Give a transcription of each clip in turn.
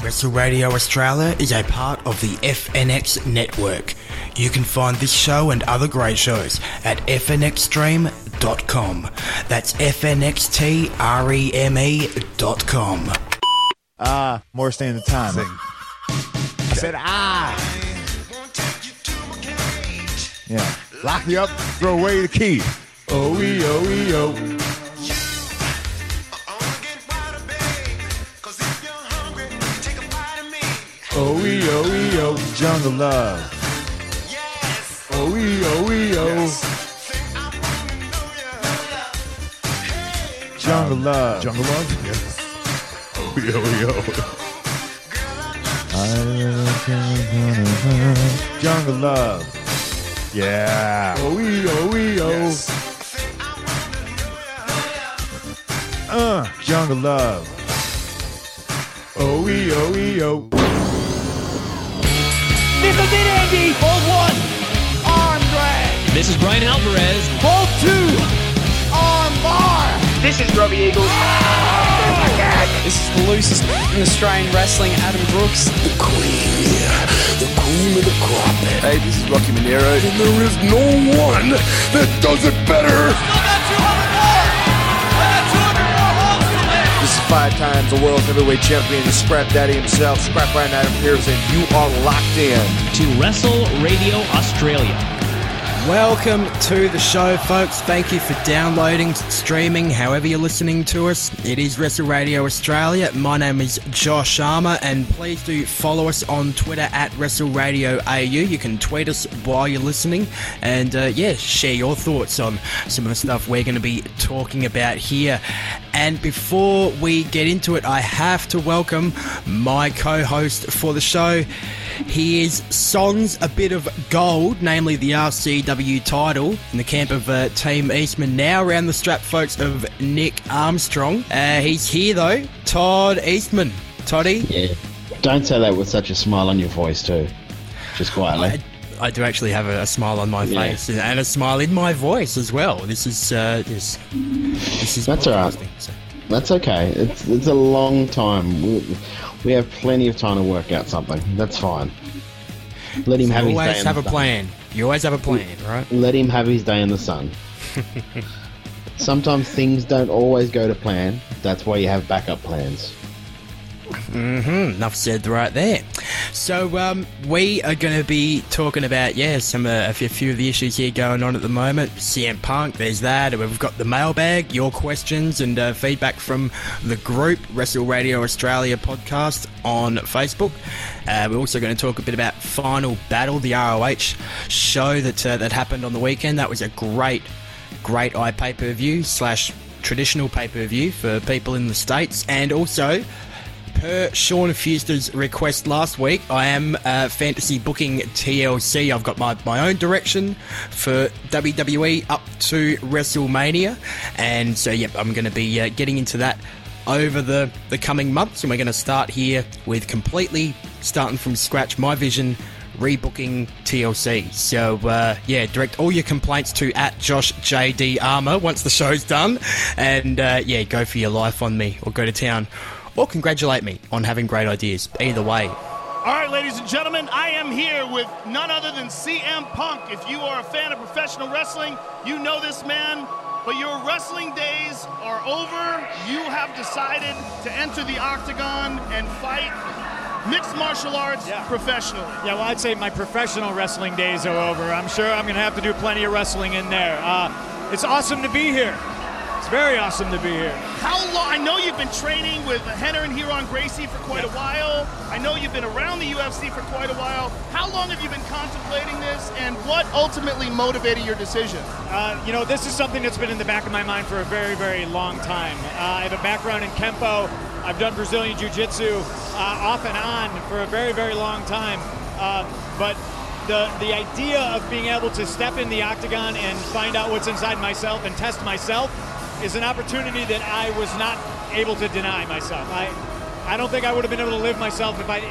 Wrestle Radio Australia is a part of the FNX network. You can find this show and other great shows at fnxstream.com. That's fnxtreme.com. More standard time. I said, Yeah. Lock me up, throw away the key. O-E-O-E-O. O-E-O-E-O. Jungle Love. O-E-O-E-O. Jungle Love. Jungle Love? Yes. O-E-O-E-O. Jungle Love. Yeah. O-E-O-E-O. Jungle Love. O-E-O-E-O. Nickel did Andy. Hold one. Arm drag. This is Brian Alvarez. Hold two. Arm bar. This is Robbie Eagles. This is the loosest in Australian wrestling, Adam Brooks. The cream of the crop. Hey, this is Rocky Monero. And there is no one that does it better. Still got 200 more. I got 200 more holes to live. This is 5 times the world heavyweight champion, the Scrap Daddy himself, Scrap Ryan Adam Pearson. You are locked in to Wrestle Radio Australia. Welcome to the show, folks. Thank you for downloading, streaming, however you're listening to us. It is Wrestle Radio Australia. My name is Josh Armour, and please do follow us on Twitter at Wrestle Radio AU. You can tweet us while you're listening, and share your thoughts on some of the stuff we're going to be talking about here. And before we get into it, I have to welcome my co-host for the show. He is Sons a bit of gold, namely the RCW title in the camp of Team Eastman, now around the strap, folks, of Nick Armstrong. He's here, though, Todd Eastman. Toddy? Yeah, don't say that with such a smile on your voice, too. Just quietly. I do actually have a smile on my face and a smile in my voice as well. This is That's all right. So. That's okay. It's a long time. We have plenty of time to work out something. That's fine. Let him have his day. You always have a plan. You always have a plan, right? Let him have his day in the sun. Sometimes things don't always go to plan. That's why you have backup plans. Enough said right there. So we are going to be talking about a few of the issues here going on at the moment. CM Punk, there's that. We've got the mailbag, your questions and feedback from the group Wrestle Radio Australia podcast on Facebook. We're also going to talk a bit about Final Battle, the ROH show that happened on the weekend. That was a great pay-per-view / traditional pay-per-view for people in the States. And also, per Sean Fuster's request last week, I am fantasy booking TLC. I've got my own direction for WWE up to WrestleMania, and so I'm going to be getting into that over the coming months, and we're going to start here with completely starting from scratch, my vision, rebooking TLC. So direct all your complaints to @JoshJDArmour once the show's done, and go for your life on me or go to town. Or congratulate me on having great ideas. Either way. All right, ladies and gentlemen, I am here with none other than CM Punk. If you are a fan of professional wrestling, you know this man, but your wrestling days are over. You have decided to enter the octagon and fight mixed martial arts professionally. Yeah, well, I'd say my professional wrestling days are over. I'm sure I'm going to have to do plenty of wrestling in there. It's awesome to be here. It's very awesome to be here. How long? I know you've been training with Henner and Huron Gracie for quite a while. I know you've been around the UFC for quite a while. How long have you been contemplating this, and what ultimately motivated your decision? This is something that's been in the back of my mind for a very, very long time. I have a background in Kempo. I've done Brazilian Jiu-Jitsu off and on for a very, very long time. But the idea of being able to step in the octagon and find out what's inside myself and test myself is an opportunity that I was not able to deny myself. I don't think I would have been able to live with myself if I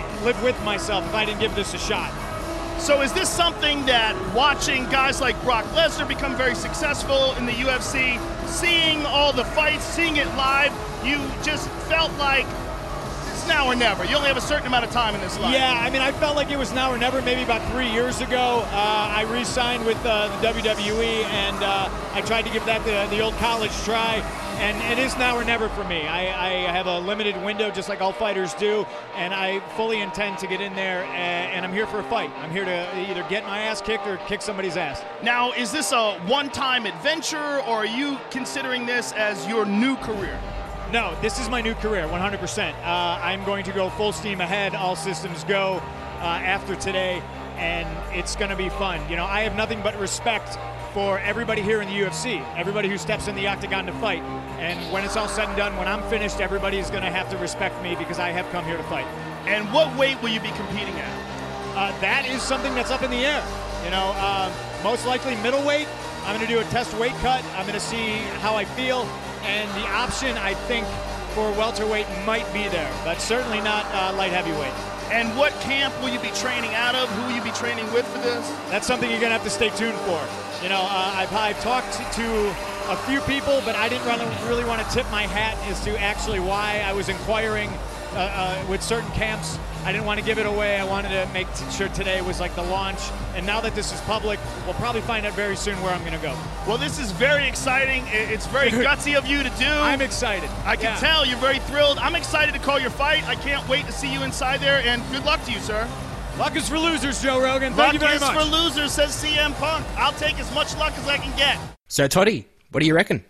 didn't give this a shot. So is this something that watching guys like Brock Lesnar become very successful in the UFC, seeing all the fights, seeing it live, you just felt like now or never. You only have a certain amount of time in this life. Yeah, I mean, I felt like it was now or never. Maybe about 3 years ago, I re-signed with the WWE, and I tried to give that the old college try. And it is now or never for me. I have a limited window, just like all fighters do, and I fully intend to get in there, and I'm here for a fight. I'm here to either get my ass kicked or kick somebody's ass. Now, is this a one-time adventure, or are you considering this as your new career? No, this is my new career, 100%. I'm going to go full steam ahead, all systems go after today, and it's going to be fun. You know, I have nothing but respect for everybody here in the UFC, everybody who steps in the octagon to fight. And when it's all said and done, when I'm finished, everybody's going to have to respect me because I have come here to fight. And what weight will you be competing at? That is something that's up in the air. You know, most likely middleweight. I'm going to do a test weight cut. I'm going to see how I feel. And the option, I think, for welterweight might be there, but certainly not light heavyweight. And what camp will you be training out of? Who will you be training with for this? That's something you're going to have to stay tuned for. You know, I've talked to a few people, but I didn't really want to tip my hat as to actually why I was inquiring with certain camps. I didn't want to give it away. I wanted to make sure today was like the launch. And now that this is public, we'll probably find out very soon where I'm going to go. Well, this is very exciting. It's very gutsy of you to do. I'm excited. I can tell you're very thrilled. I'm excited to call your fight. I can't wait to see you inside there, and good luck to you, sir. Luck is for losers, Joe Rogan. Thank you very much. Luck is for losers, says CM Punk. I'll take as much luck as I can get. So, Toddy, what do you reckon?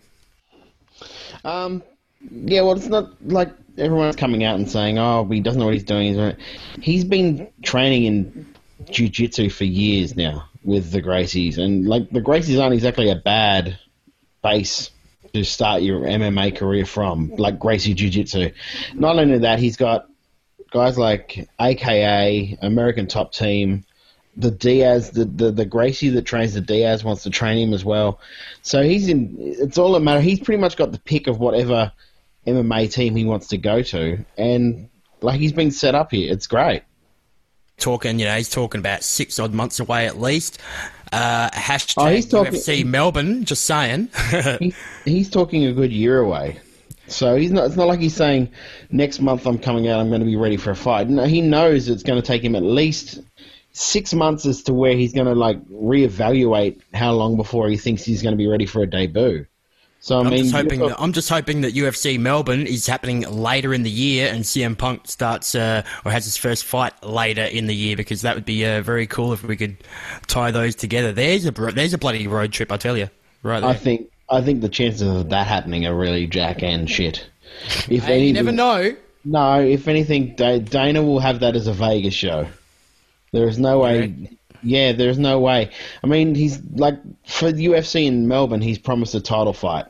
Yeah, well, it's not like everyone's coming out and saying, oh, he doesn't know what he's doing. He's been training in jiu-jitsu for years now with the Gracies. And, like, the Gracies aren't exactly a bad base to start your MMA career from, like Gracie Jiu-Jitsu. Not only that, he's got guys like AKA, American Top Team, the Diaz, the Gracie that trains the Diaz wants to train him as well. So it's all a matter. He's pretty much got the pick of whatever MMA team he wants to go to, and like he's been set up here. It's great. He's talking about 6 odd months away at least. Hashtag he's talking, UFC Melbourne, just saying. he's talking a good year away. So it's not like he's saying next month I'm coming out, I'm going to be ready for a fight. No, he knows it's going to take him at least 6 months as to where he's going to like reevaluate how long before he thinks he's going to be ready for a debut. So I'm just hoping that UFC Melbourne is happening later in the year and CM Punk starts or has his first fight later in the year, because that would be very cool if we could tie those together. There's a bloody road trip, I tell you, right there. I think the chances of that happening are really jack and shit. You never know. No, if anything, Dana will have that as a Vegas show. There is no way. Yeah, there's no way. I mean, he's like, for the UFC in Melbourne, he's promised a title fight.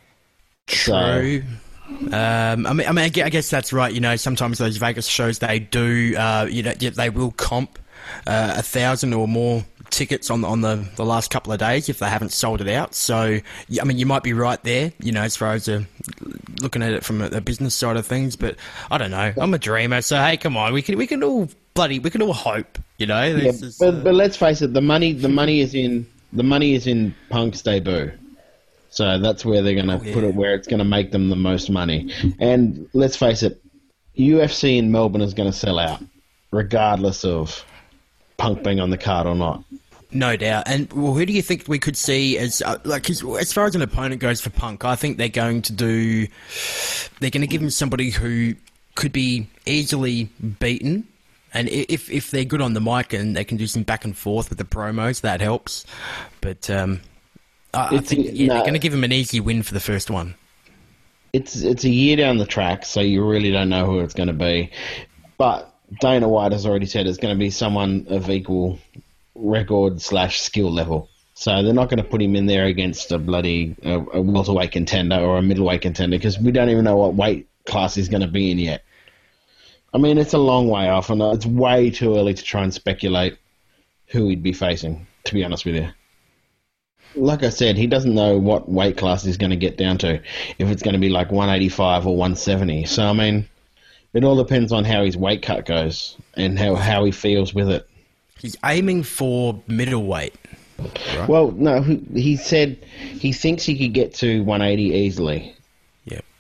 True. So. I guess that's right. You know, sometimes those Vegas shows, they do, they will comp 1,000 or more tickets on the last couple of days if they haven't sold it out. So, I mean, you might be right there, you know, as far as looking at it from a business side of things. But I don't know. I'm a dreamer, so hey, come on, we can all hope, you know. Yeah, but let's face it, the money is in Punk's debut. So that's where they're going to put it, where it's going to make them the most money. And let's face it, UFC in Melbourne is going to sell out, regardless of Punk being on the card or not. No doubt. And who do you think we could see as as far as an opponent goes for Punk? I think they're going to give him somebody who could be easily beaten. And if they're good on the mic and they can do some back and forth with the promos, that helps. But I think they're going to give him an easy win for the first one. It's a year down the track, so you really don't know who it's going to be. But Dana White has already said it's going to be someone of equal record/skill level. So they're not going to put him in there against a welterweight contender or a middleweight contender, because we don't even know what weight class he's going to be in yet. I mean, it's a long way off, and it's way too early to try and speculate who he'd be facing, to be honest with you. Like I said, he doesn't know what weight class he's going to get down to, if it's going to be like 185 or 170. So, I mean, it all depends on how his weight cut goes and how he feels with it. He's aiming for middleweight. Right? Well, no, he said he thinks he could get to 180 easily. Yep.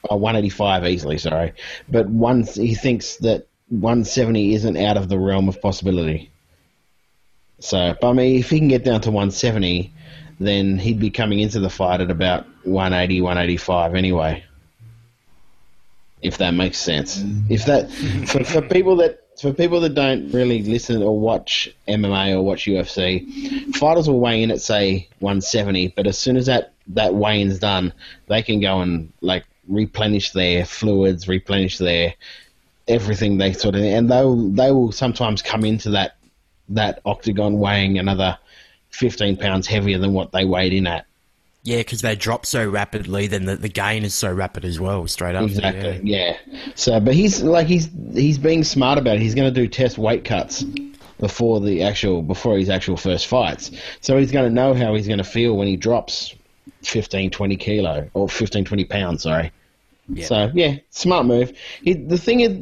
185 easily, sorry. But he thinks that 170 isn't out of the realm of possibility. So, I mean, if he can get down to 170, then he'd be coming into the fight at about 180, 185 anyway. If that makes sense. If that for people that don't really listen or watch MMA or watch UFC, fighters will weigh in at say 170, but as soon as that weigh-in's done, they can go and like replenish their fluids, replenish their everything they sort of, and they will sometimes come into that octagon weighing another 15 pounds heavier than what they weighed in at. Yeah, because they drop so rapidly, then the gain is so rapid as well, straight up. Exactly, yeah. So, but he's being smart about it. He's going to do test weight cuts before his actual first fights. So he's going to know how he's going to feel when he drops 15, 20 kilo, or 15, 20 pounds, sorry. Yeah. So, yeah, smart move. The thing is,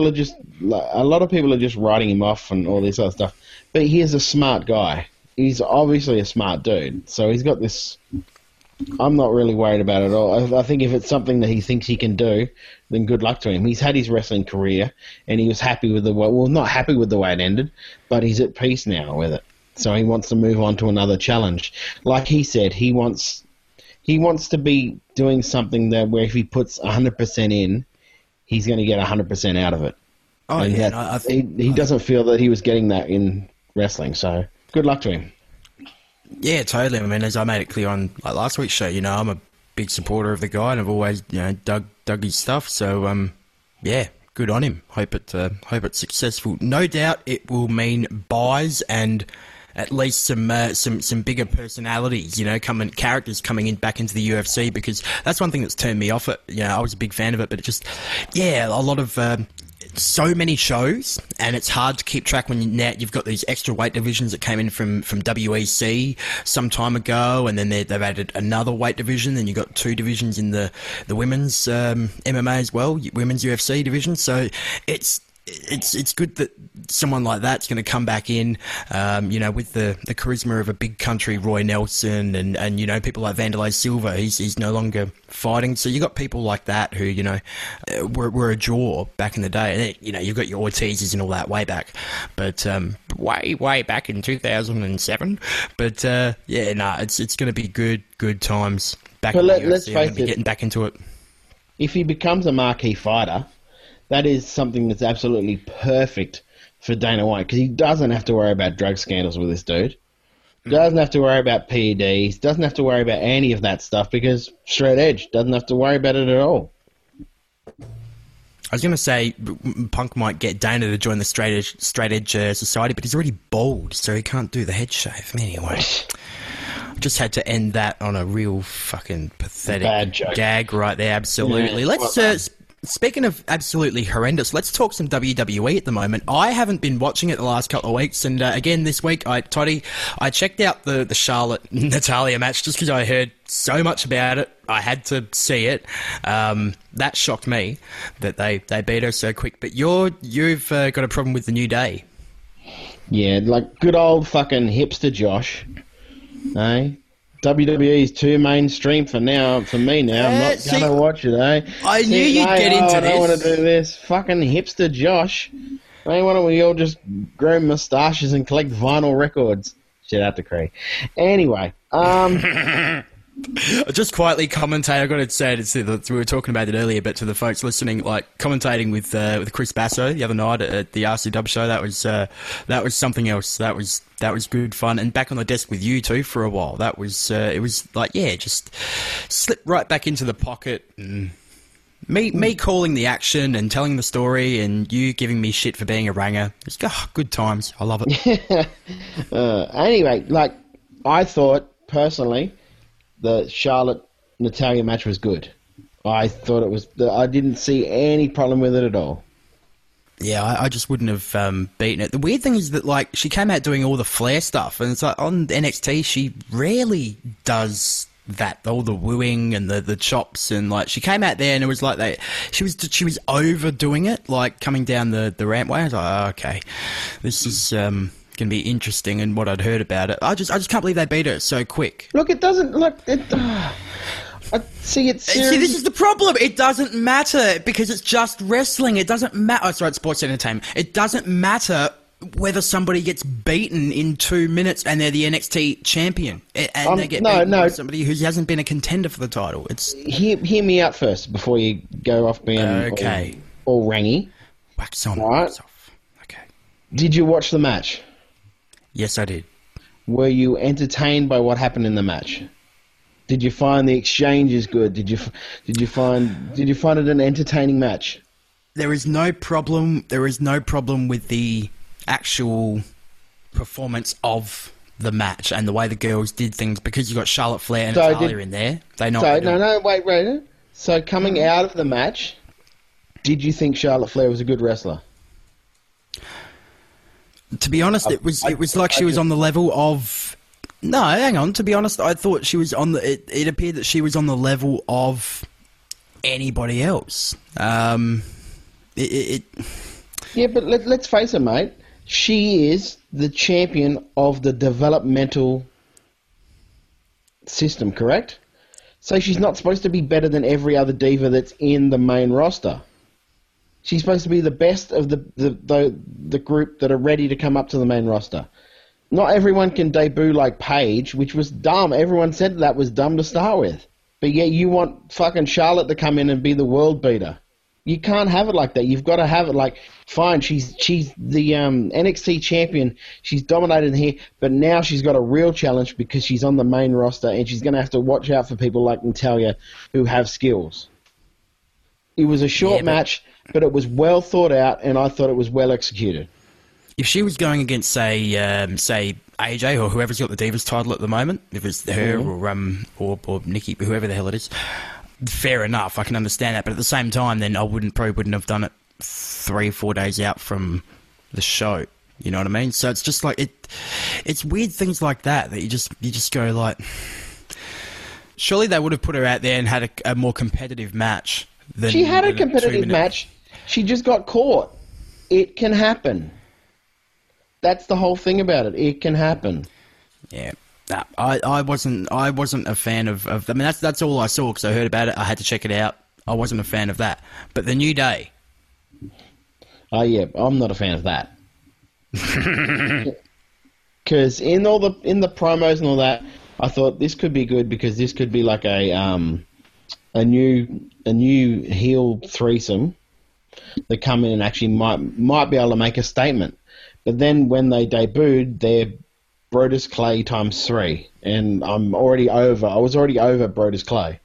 a lot of people are just writing him off and all this other stuff, but he is a smart guy. He's obviously a smart dude, so he's got this... I'm not really worried about it at all. I think if it's something that he thinks he can do, then good luck to him. He's had his wrestling career, and he was happy with not happy with the way it ended, but he's at peace now with it. So he wants to move on to another challenge. Like he said, he wants to be doing something that where if he puts 100% in, he's going to get 100% out of it. Oh, and yeah. He doesn't feel that he was getting that in wrestling, so good luck to him. Yeah, totally. I mean, as I made it clear on last week's show, I'm a big supporter of the guy, and I've always dug his stuff. So yeah, good on him. Hope it's successful. No doubt it will mean buys and at least some bigger personalities, characters coming back into the UFC, because that's one thing that's turned me off it. I was a big fan of it, but it just a lot of so many shows, and it's hard to keep track when you've got these extra weight divisions that came in from WEC some time ago, and then they've added another weight division, and you've got two divisions in the women's MMA as well, women's UFC division. So it's good that someone like that's going to come back in, with the charisma of a big country Roy Nelson and people like Vanderlei Silva. He's no longer fighting, so you got people like that who were a draw back in the day. And you've got your Ortizes and all that way back, but way back in 2007. But it's going to be good times back. But let's face it, getting back into it. If he becomes a marquee fighter, that is something that's absolutely perfect for Dana White, because he doesn't have to worry about drug scandals with this dude. Doesn't have to worry about PEDs. Doesn't have to worry about any of that stuff, because straight edge doesn't have to worry about it at all. I was going to say Punk might get Dana to join the straight edge society, but he's already bald, so he can't do the head shave. Anyway, just had to end that on a real fucking pathetic gag right there. Absolutely. Yeah, Let's. Speaking of absolutely horrendous, let's talk some WWE at the moment. I haven't been watching it the last couple of weeks, and again this week, I checked out the Charlotte-Natalia match just because I heard so much about it. I had to see it. That shocked me that they beat her so quick. But you've got a problem with the New Day. Yeah, like good old fucking hipster Josh, eh? WWE is too mainstream for me now. I'm not going to watch it, eh? I knew you'd get into this. I don't want to do this. Fucking hipster Josh. Hey, why don't we all just grow moustaches and collect vinyl records? Shout out to Cree. Anyway, just quietly commentate. I got to say, we were talking about it earlier, but to the folks listening, like commentating with Chris Basso the other night at the RC Dub show, that was something else. That was good fun, and back on the desk with you too for a while. That was it was like just slip right back into the pocket. And me calling the action and telling the story, and you giving me shit for being a ranger. It's good times. I love it. Anyway, I thought personally, the Charlotte-Natalia match was good. I thought it was... I didn't see any problem with it at all. Yeah, I just wouldn't have beaten it. The weird thing is that, she came out doing all the Flair stuff, and it's like, on NXT, she rarely does that, all the wooing and the chops, and, she came out there and it was like she was overdoing it, coming down the rampway. I was like, oh, okay, this is... going to be interesting, and what I'd heard about it. I just can't believe they beat her so quick. Look, it doesn't... See, it's See, this is the problem. It doesn't matter because it's just wrestling. It doesn't matter. Oh, sorry, it's sports entertainment. It doesn't matter whether somebody gets beaten in 2 minutes and they're the NXT champion, and they get beaten by somebody who hasn't been a contender for the title. It's hear me out first before you go off being all rangy. Wax on, wax off. Okay. Did you watch the match? Yes, I did. Were you entertained by what happened in the match? Did you find the exchanges good? Did you find it an entertaining match? There is no problem. There is no problem with the actual performance of the match and the way the girls did things, because you got Charlotte Flair and Natalya in there. They know. Wait. So coming out of the match, did you think Charlotte Flair was a good wrestler? To be honest, it was like she was on the level of. No, hang on. To be honest, I thought she was on the. It appeared that she was on the level of anybody else. Yeah, but let's face it, mate. She is the champion of the developmental system, correct? So she's not supposed to be better than every other diva that's in the main roster. She's supposed to be the best of the group that are ready to come up to the main roster. Not everyone can debut like Paige, which was dumb. Everyone said that was dumb to start with. But yeah, you want fucking Charlotte to come in and be the world beater. You can't have it like that. You've got to have it like, fine, she's the NXT champion. She's dominated here, but now she's got a real challenge because she's on the main roster and she's going to have to watch out for people like Natalya who have skills. It was a short match, but it was well thought out, and I thought it was well executed. If she was going against, say AJ or whoever's got the Divas title at the moment, if it's her or Nikki, whoever the hell it is, fair enough, I can understand that. But at the same time, then I probably wouldn't have done it 3 or 4 days out from the show. You know what I mean? So it's just like it's weird things like that you just go like. Surely they would have put her out there and had a more competitive match. She had a competitive match. She just got caught. It can happen. That's the whole thing about it. It can happen. Yeah. No, I wasn't a fan of I mean, that's all I saw because I heard about it. I had to check it out. I wasn't a fan of that. But the New Day. Oh yeah, I'm not a fan of that. Because in the promos and all that, I thought this could be good because this could be like a new heel threesome that come in and actually might be able to make a statement. But then when they debuted, they're Brodus Clay times 3, and I was already over Brodus Clay.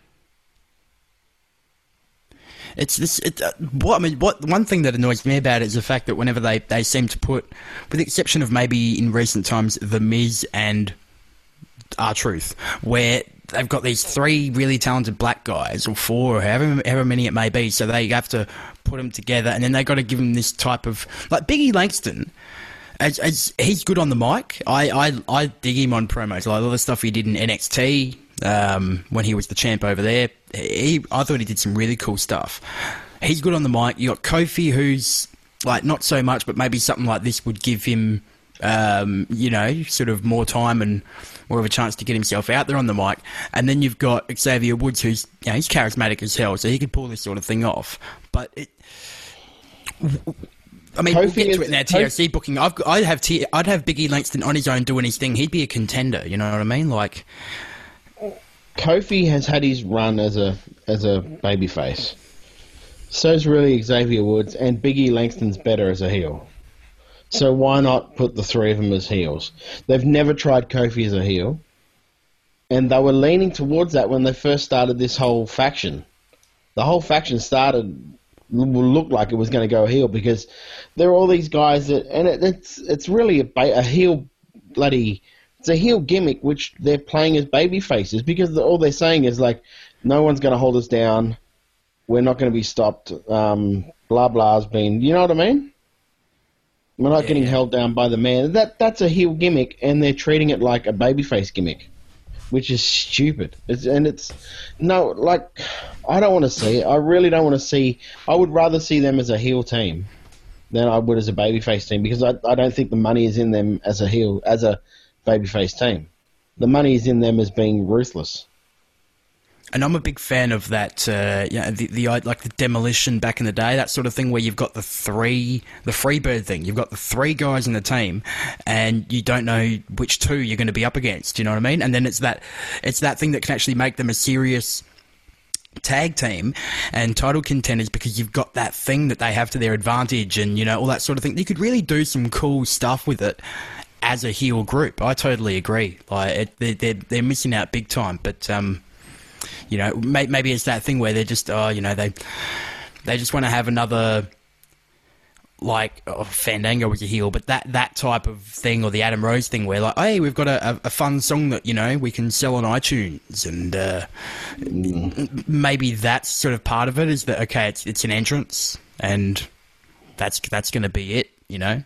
One thing that annoys me about it is the fact that whenever they seem to put, with the exception of maybe in recent times, The Miz and R-Truth, where they've got these 3 really talented black guys, or 4, or however many it may be, so they have to put them together, and then they got to give them this type of, like Biggie Langston. As he's good on the mic. I dig him on promos. Like all the stuff he did in NXT when he was the champ over there. I thought he did some really cool stuff. He's good on the mic. You got Kofi, who's like not so much, but maybe something like this would give him, sort of more time and more of a chance to get himself out there on the mic. And then you've got Xavier Woods, who's he's charismatic as hell, so he could pull this sort of thing off. But we'll get to it now. TLC booking. I'd have Biggie Langston on his own doing his thing. He'd be a contender. You know what I mean? Like Kofi has had his run as a babyface. So's really Xavier Woods, and Biggie Langston's better as a heel. So why not put the 3 of them as heels? They've never tried Kofi as a heel, and they were leaning towards that when they first started this whole faction. The whole faction looked like it was going to go heel because there are all these guys that, and it's really a heel it's a heel gimmick which they're playing as baby faces because all they're saying is like, no one's going to hold us down, we're not going to be stopped, blah blah's been, you know what I mean? We're not getting held down by the man. That's a heel gimmick, and they're treating it like a babyface gimmick, which is stupid. I don't want to see it. I really don't want to see. I would rather see them as a heel team than I would as a babyface team because I don't think the money is in them as a babyface team. The money is in them as being ruthless. And I'm a big fan of that, like the demolition back in the day, that sort of thing where you've got the Freebird thing. You've got the 3 guys in the team, and you don't know which 2 you're going to be up against. You know what I mean? And then it's that thing that can actually make them a serious tag team and title contenders, because you've got that thing that they have to their advantage, and all that sort of thing. You could really do some cool stuff with it as a heel group. I totally agree. Like they're missing out big time, but. Maybe it's that thing where they're just, they just want to have another, Fandango was a heel, but that type of thing, or the Adam Rose thing where, like, hey, we've got a fun song that, we can sell on iTunes, and maybe that's sort of part of it, is that, okay, it's an entrance, and that's going to be it,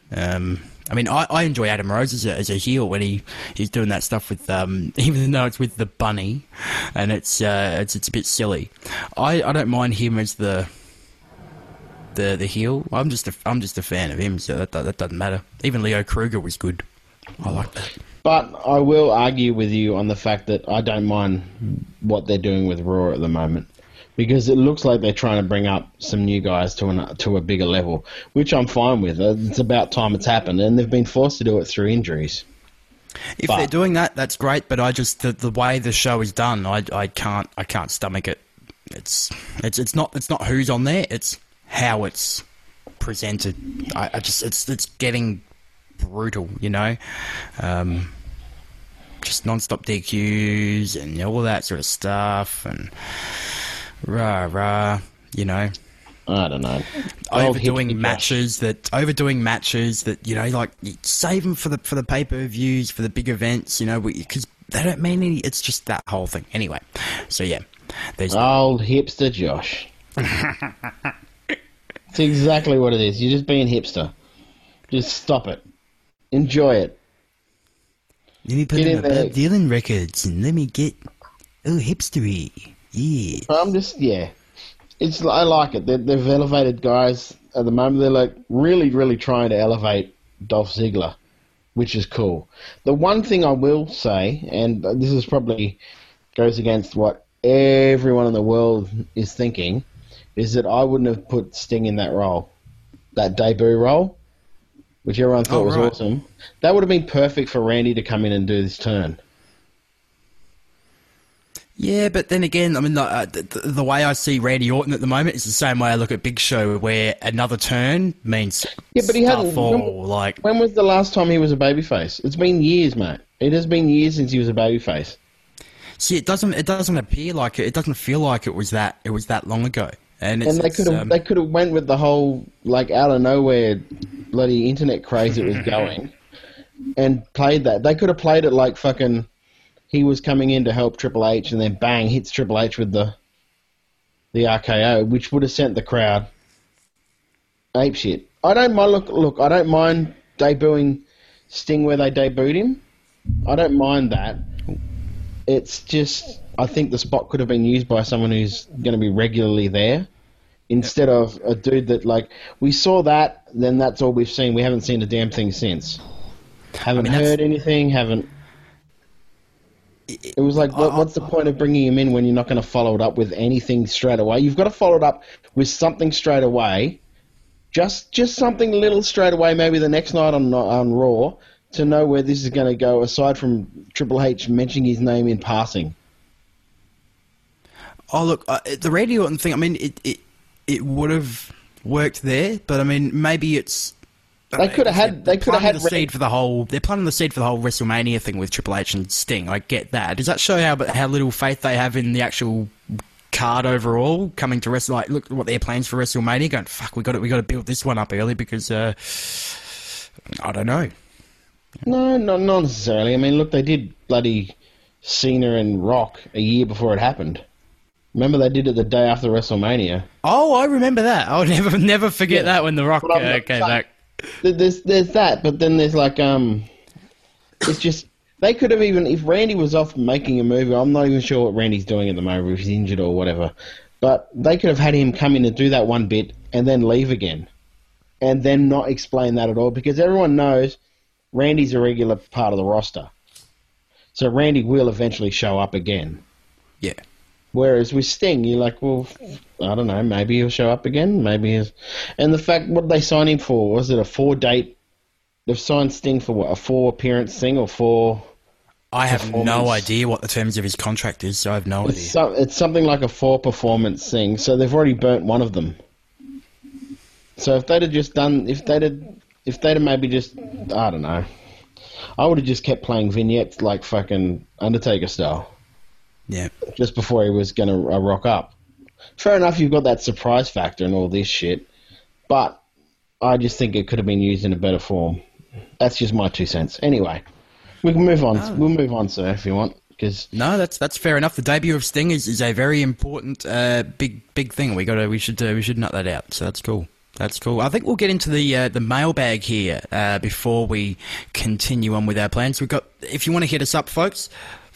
I enjoy Adam Rose as a heel when he's doing that stuff with even though it's with the bunny, and it's a bit silly. I don't mind him as the heel. I'm just a fan of him, so that doesn't matter. Even Leo Kruger was good. I like that. But I will argue with you on the fact that I don't mind what they're doing with Raw at the moment. Because it looks like they're trying to bring up some new guys to a bigger level, which I'm fine with. It's about time it's happened, and they've been forced to do it through injuries. If they're doing that, that's great. But I just the way the show is done, I can't stomach it. It's not who's on there. It's how it's presented. It's getting brutal. Just non-stop DQs and all that sort of stuff and. Rah, I don't know. Overdoing matches that like save them for the pay-per-views, for the big events, because they don't mean any. It's just that whole thing. Anyway, so yeah, there's old hipster Josh. It's exactly what it is. You're just being hipster. Just stop it. Enjoy it. Let me put in my Bob Dylan records and let me get hipstery. Yeah. I like it. They've elevated guys at the moment. They're like really, really trying to elevate Dolph Ziggler, which is cool. The one thing I will say, and this is probably goes against what everyone in the world is thinking, is that I wouldn't have put Sting in that role, that debut role, which everyone thought was awesome. That would have been perfect for Randy to come in and do this turn. Yeah, but then again, the way I see Randy Orton at the moment is the same way I look at Big Show, where another turn means but he hasn't. When was the last time he was a babyface? It's been years, mate. It has been years since he was a babyface. See, it doesn't appear like it. It doesn't feel like it was that long ago. And they could have went with the whole out of nowhere bloody internet craze that was going, and played that. They could have played it like fucking. He was coming in to help Triple H, and then bang, hits Triple H with the RKO, which would have sent the crowd apeshit. I don't mind. Look, I don't mind debuting Sting where they debuted him. I don't mind that. It's just I think the spot could have been used by someone who's going to be regularly there instead of a dude that we saw that. Then that's all we've seen. We haven't seen a damn thing since. Haven't heard anything. Haven't. It was like, what's the point of bringing him in when you're not going to follow it up with anything straight away? You've got to follow it up with something straight away, just something little straight away, maybe the next night on Raw, to know where this is going to go, aside from Triple H mentioning his name in passing. Oh, look, the Randy Orton thing, it would have worked there, but, maybe it's... They could have had the seed for the whole. They're planting the seed for the whole WrestleMania thing with Triple H and Sting. I get that. Does that show how little faith they have in the actual card overall coming to wrestle? Like, look what their plans for WrestleMania. Going, fuck, we got to build this one up early because I don't know. No, not necessarily. Look, they did bloody Cena and Rock a year before it happened. Remember they did it the day after WrestleMania. Oh, I remember that. I'll never forget that when the Rock came back. There's that, but then there's it's just they could have even if Randy was off making a movie. I'm not even sure what Randy's doing at the moment, if he's injured or whatever. But they could have had him come in and do that one bit and then leave again, and then not explain that at all because everyone knows Randy's a regular part of the roster, so Randy will eventually show up again. Yeah. Whereas with Sting, you're like, well, I don't know, maybe he'll show up again, maybe he'll... And the fact, what did they sign him for? Was it a 4-date? They've signed Sting for what, a 4-appearance thing or 4... I have no idea what the terms of his contract is, so I have no idea. It's something like a 4-performance thing, so they've already burnt one of them. So if they'd have just done... If they'd have maybe just... I don't know. I would have just kept playing vignettes like fucking Undertaker style. Yeah. Just before he was going to rock up. Fair enough, you've got that surprise factor and all this shit, but I just think it could have been used in a better form. That's just my 2 cents. Anyway, we can move on. Oh. We'll move on, sir, if you want. No, that's fair enough. The debut of Sting is a very important, big thing. We should nut that out. So that's cool. That's cool. I think we'll get into the mailbag here before we continue on with our plans. We've got, if you want to hit us up, folks,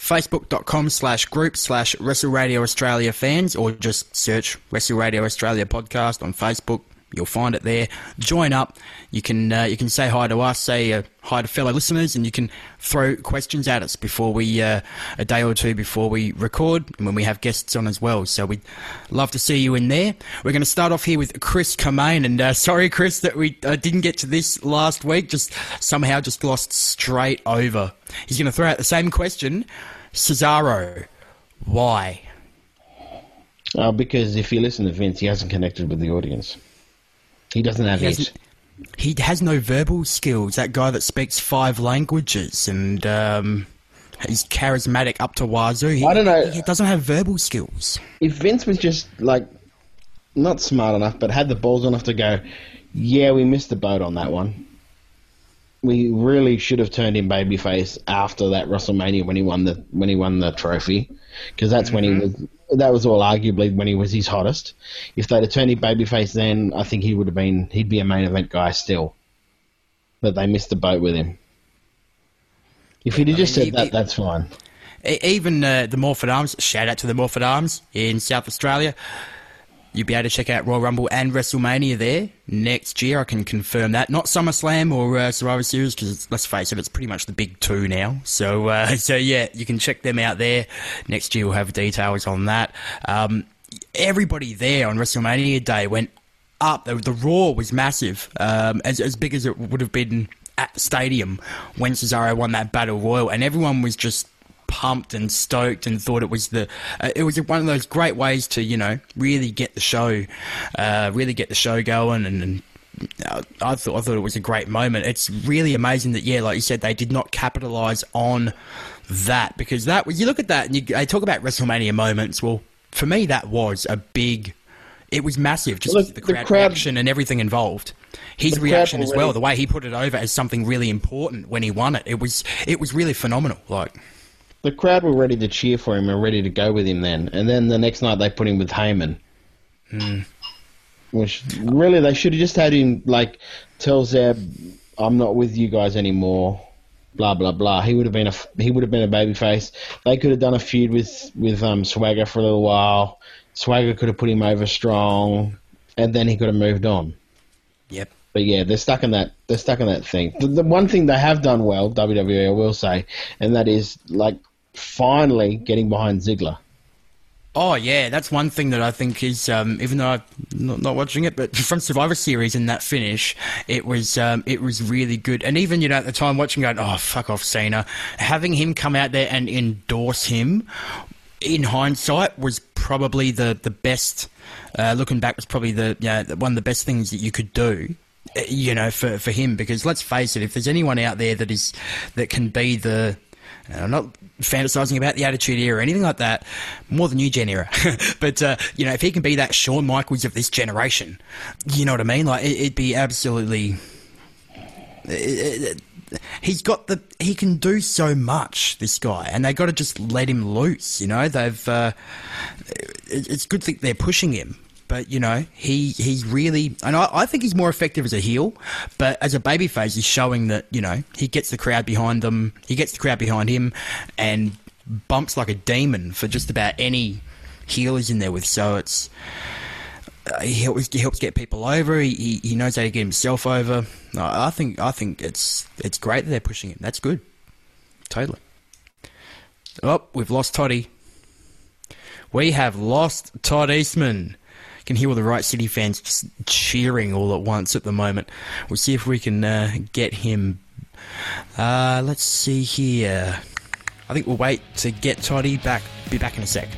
facebook.com/group/Wrestle Radio Australia fans, or just search Wrestle Radio Australia podcast on Facebook. You'll find it there. Join up. You can say hi to us, say hi to fellow listeners, and you can throw questions at us before we a day or two before we record, and when we have guests on as well. So we'd love to see you in there. We're going to start off here with Chris Kamain, and sorry, Chris, that we didn't get to this last week. Just somehow glossed straight over. He's going to throw out the same question. Cesaro, why? Because if you listen to Vince, he hasn't connected with the audience. He doesn't have it. He has no verbal skills. That guy that speaks 5 languages and he's charismatic up to wazoo. I don't know. He doesn't have verbal skills. If Vince was just, like, not smart enough, but had the balls enough to go, yeah, we missed the boat on that one. We really should have turned him babyface after that WrestleMania when he won the trophy, because that's when he was. That was all arguably when he was his hottest. If they'd have turned him babyface then, I think he'd be a main event guy still. But they missed the boat with him. If he'd have just said that, that's fine. Even the Morford Arms, shout out to the Morford Arms in South Australia. You'll be able to check out Royal Rumble and WrestleMania there next year. I can confirm that. Not SummerSlam or Survivor Series, because let's face it, it's pretty much the big 2 now. So yeah, you can check them out there. Next year we'll have details on that. Everybody there on WrestleMania Day went up. The roar was massive, as big as it would have been at the stadium when Cesaro won that Battle Royal, and everyone was just pumped and stoked and thought it was one of those great ways to really get the show going, and I thought it was a great moment. It's really amazing that, like you said, they did not capitalize on that, because that was, you look at that and they talk about WrestleMania moments. Well, for me that was it was massive, just the crowd reaction and everything involved. His reaction as well, the way he put it over as something really important when he won it. It was really phenomenal. Like, the crowd were ready to cheer for him and ready to go with him then. And then the next night they put him with Heyman. Which, really, they should have just had him, like, tell Zeb, I'm not with you guys anymore, blah, blah, blah. He would have been a babyface. They could have done a feud with Swagger for a little while. Swagger could have put him over strong, and then he could have moved on. Yep. But yeah, they're stuck in that thing. The one thing they have done well, WWE, I will say, and that is, like, finally getting behind Ziggler. Oh yeah, that's one thing that I think is, even though I'm not watching it, but from Survivor Series in that finish, it was really good. And even, at the time watching, going, oh, fuck off Cena, having him come out there and endorse him, in hindsight, was probably the best. Looking back, was probably one of the best things that you could do. For him, because let's face it, if there's anyone out there that can be the, I'm not fantasizing about the Attitude Era or anything like that, more the New Gen Era, but if he can be that Shawn Michaels of this generation, you know what I mean? Like, it'd be absolutely. He can do so much, this guy, and they got to just let him loose. They've. It's good that they're pushing him. But, he's really... And I think he's more effective as a heel, but as a babyface, he's showing that, he gets the crowd behind them, he gets the crowd behind him, and bumps like a demon for just about any heel he's in there with. So it's... He helps get people over, he knows how to get himself over. I think it's great that they're pushing him. That's good. Totally. Oh, we've lost Toddy. We have lost Todd Eastman. Can hear all the Right City fans just cheering all at once at the moment. We'll see if we can get him. Let's see here. I think we'll wait to get Toddy back. Be back in a sec.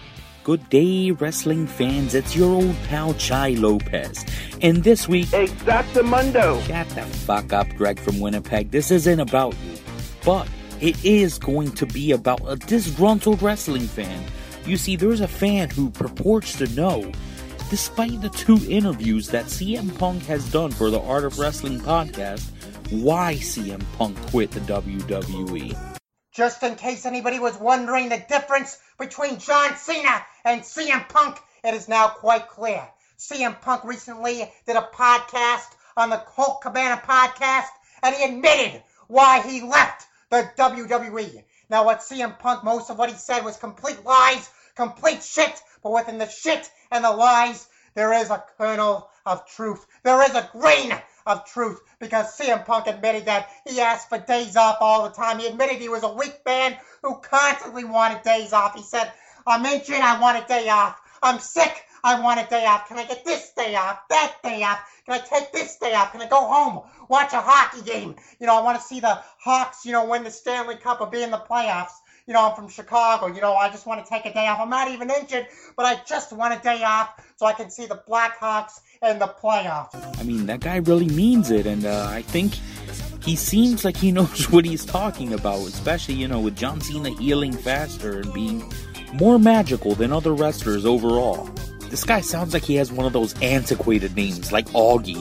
Good day, wrestling fans. It's your old pal Chai Lopez. And this week... Exactamundo. Shut the fuck up, Greg from Winnipeg. This isn't about you. But it is going to be about a disgruntled wrestling fan. You see, there's a fan who purports to know, despite the 2 interviews that CM Punk has done for the Art of Wrestling podcast, why CM Punk quit the WWE. Just in case anybody was wondering the difference between John Cena and CM Punk, it is now quite clear. CM Punk recently did a podcast on the Colt Cabana podcast, and he admitted why he left the WWE. Now, what CM Punk, most of what he said was complete lies, complete shit, but within the shit and the lies, there is a kernel of truth. There is a grain of truth, because CM Punk admitted that he asked for days off all the time. He admitted he was a weak man who constantly wanted days off. He said, I'm injured, I want a day off. I'm sick, I want a day off. Can I get this day off, that day off? Can I take this day off? Can I go home, watch a hockey game? You know, I want to see the Hawks, win the Stanley Cup or be in the playoffs. I'm from Chicago, I just want to take a day off. I'm not even injured, but I just want a day off so I can see the Blackhawks in the playoffs. I mean, that guy really means it, and I think he seems like he knows what he's talking about, especially, with John Cena healing faster and being more magical than other wrestlers overall. This guy sounds like he has one of those antiquated names, like Augie.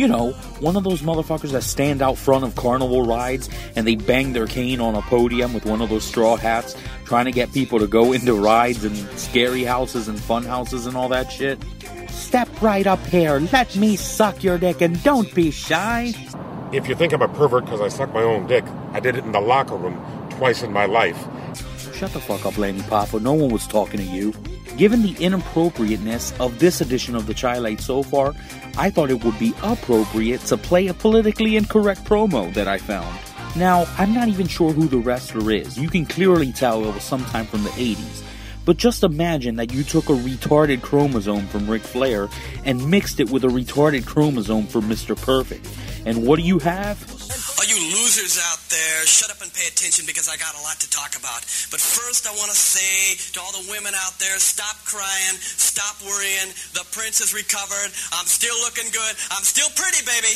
One of those motherfuckers that stand out front of carnival rides and they bang their cane on a podium with one of those straw hats, trying to get people to go into rides and scary houses and fun houses and all that shit. Step right up here, let me suck your dick, and don't be shy. If you think I'm a pervert because I suck my own dick, I did it in the locker room twice in my life. Shut the fuck up, Lanny Papa. No one was talking to you. Given the inappropriateness of this edition of the Chai Light so far, I thought it would be appropriate to play a politically incorrect promo that I found. Now, I'm not even sure who the wrestler is. You can clearly tell it was sometime from the 80s. But just imagine that you took a retarded chromosome from Ric Flair and mixed it with a retarded chromosome for Mr. Perfect. And what do you have? All you losers out there, shut up and pay attention because I got a lot to talk about. But first I want to say to all the women out there, stop crying, stop worrying. The prince is recovered. I'm still looking good. I'm still pretty, baby.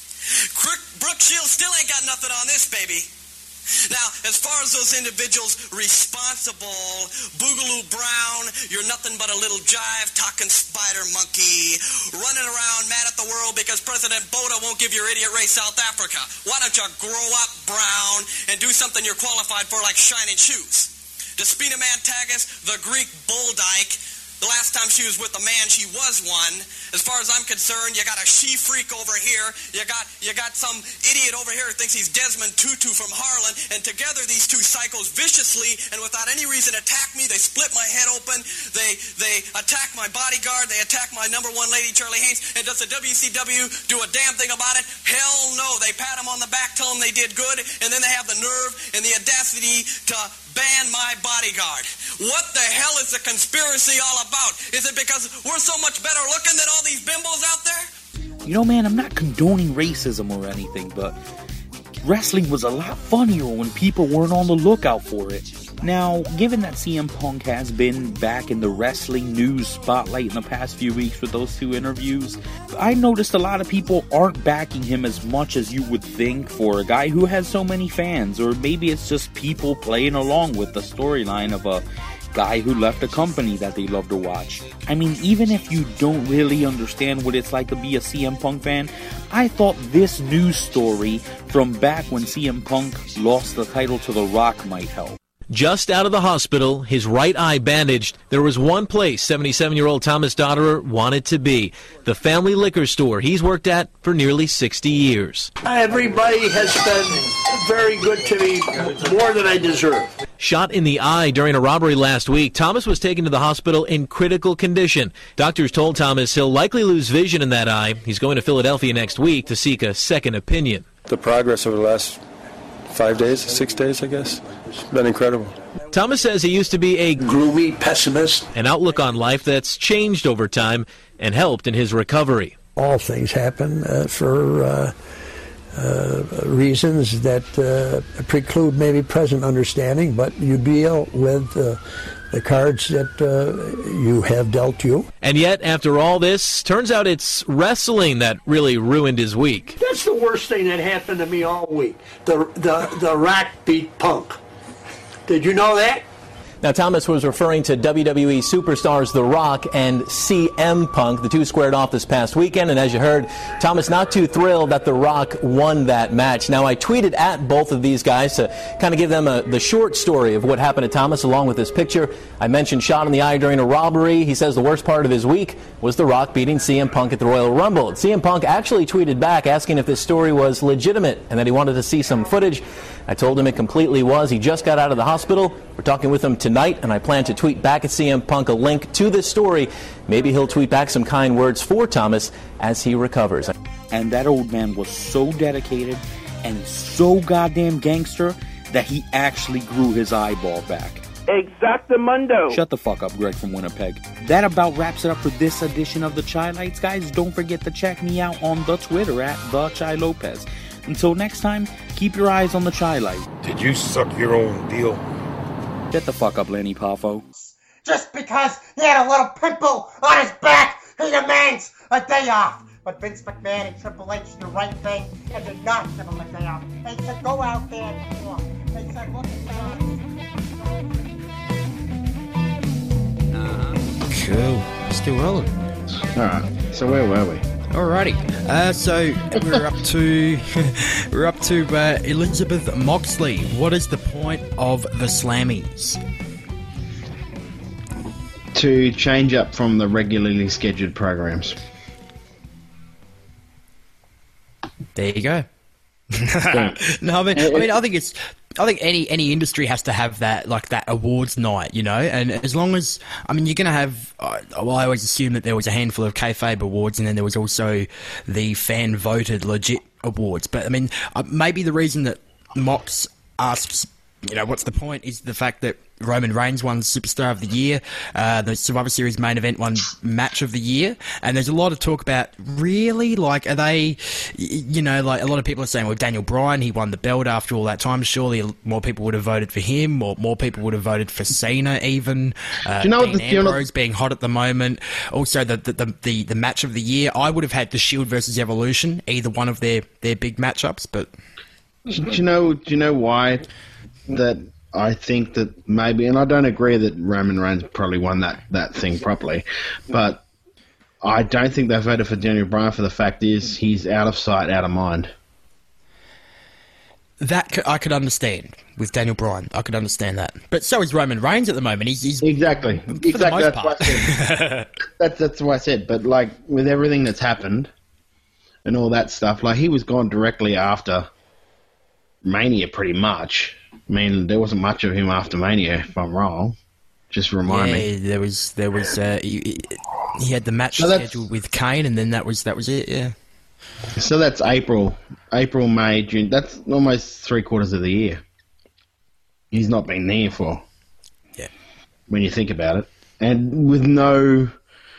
Brooke Shields still ain't got nothing on this, baby. Now, as far as those individuals responsible, Boogaloo Brown, you're nothing but a little jive-talking spider monkey running around mad at the world because President Boda won't give your idiot race South Africa. Why don't you grow up, Brown, and do something you're qualified for like shining shoes? Despina Mantagas, the Greek bull dyke, the last time she was with a man, she was one. As far as I'm concerned, you got a she-freak over here. You got some idiot over here who thinks he's Desmond Tutu from Harlan. And together, these two psychos viciously and without any reason attack me. They split my head open. They attack my bodyguard. They attack my number one lady, Charlie Haynes. And does the WCW do a damn thing about it? Hell no. They pat him on the back, tell him they did good, and then they have the nerve and the audacity to ban my bodyguard. What the hell is the conspiracy all about? Is it because we're so much better looking than all these bimbos out there? Man, I'm not condoning racism or anything, but wrestling was a lot funnier when people weren't on the lookout for it. Now, given that CM Punk has been back in the wrestling news spotlight in the past few weeks with those 2 interviews, I noticed a lot of people aren't backing him as much as you would think for a guy who has so many fans, or maybe it's just people playing along with the storyline of a guy who left a company that they love to watch. I mean, even if you don't really understand what it's like to be a CM Punk fan, I thought this news story from back when CM Punk lost the title to The Rock might help. Just out of the hospital, his right eye bandaged, there was one place 77-year-old Thomas Dodderer wanted to be, the family liquor store he's worked at for nearly 60 years. Everybody has been very good to me, more than I deserve. Shot in the eye during a robbery last week, Thomas was taken to the hospital in critical condition. Doctors told Thomas he'll likely lose vision in that eye. He's going to Philadelphia next week to seek a second opinion. The progress over the last 5 days, 6 days, I guess, it's been incredible. Thomas says he used to be a gloomy pessimist, an outlook on life that's changed over time and helped in his recovery. All things happen for reasons that preclude maybe present understanding, but you deal with the cards that you have dealt you. And yet, after all this, turns out it's wrestling that really ruined his week. That's the worst thing that happened to me all week. The Rock beat Punk. Did you know that? Now, Thomas was referring to WWE superstars The Rock and CM Punk. The two squared off this past weekend, and as you heard, Thomas not too thrilled that The Rock won that match. Now, I tweeted at both of these guys to kind of give them the short story of what happened to Thomas along with this picture. I mentioned shot in the eye during a robbery. He says the worst part of his week was The Rock beating CM Punk at the Royal Rumble. CM Punk actually tweeted back asking if this story was legitimate and that he wanted to see some footage. I told him it completely was. He just got out of the hospital. We're talking with him tonight, and I plan to tweet back at CM Punk a link to this story. Maybe he'll tweet back some kind words for Thomas as he recovers. And that old man was so dedicated and so goddamn gangster that he actually grew his eyeball back. Exactamundo. Shut the fuck up, Greg from Winnipeg. That about wraps it up for this edition of the Chai Lights, guys. Don't forget to check me out on the Twitter at @TheChaiLopez. Until next time, keep your eyes on the Chai Light. Did you suck your own deal? Get the fuck up, Lenny Poffo. Just because he had a little pimple on his back, he demands a day off. But Vince McMahon and Triple H did the right thing and did not give him a day off. They said, go out there and perform. They said, look at that. Cool. Still rolling. Alright, so where were we? Alrighty, so we're up to Elizabeth Moxley. What is the point of the Slammies? To change up from the regularly scheduled programs. There you go. No, I think any industry has to have that, like that awards night, you know, and as long as, I mean, you're going to have, I always assume that there was a handful of kayfabe awards and then there was also the fan-voted legit awards, but I mean, maybe the reason that Mox asks, you know, what's the point is the fact that Roman Reigns won Superstar of the Year, the Survivor Series main event won Match of the Year, and there's a lot of talk about, really, like, are they, you know, like, a lot of people are saying, well, Daniel Bryan, he won the belt after all that time, surely more people would have voted for him, or more people would have voted for Cena, even. Do you know Dean Ambrose being hot at the moment, also the Match of the Year, I would have had The Shield versus Evolution, either one of their big matchups, but... Do you know why that... I think that maybe, and I don't agree that Roman Reigns probably won that thing properly, but I don't think they voted for Daniel Bryan for the fact is he's out of sight, out of mind. That I could understand with Daniel Bryan. I could understand that, but so is Roman Reigns at the moment. He's exactly for the most part. That's what I said. But like with everything that's happened and all that stuff, like he was gone directly after Mania, pretty much. I mean, there wasn't much of him after Mania, if I'm wrong. Just remind me. There was he had the match scheduled with Kane, and then that was it. Yeah. So that's April, May, June. That's almost 3/4 of the year. He's not been there for. Yeah. When you think about it, and with no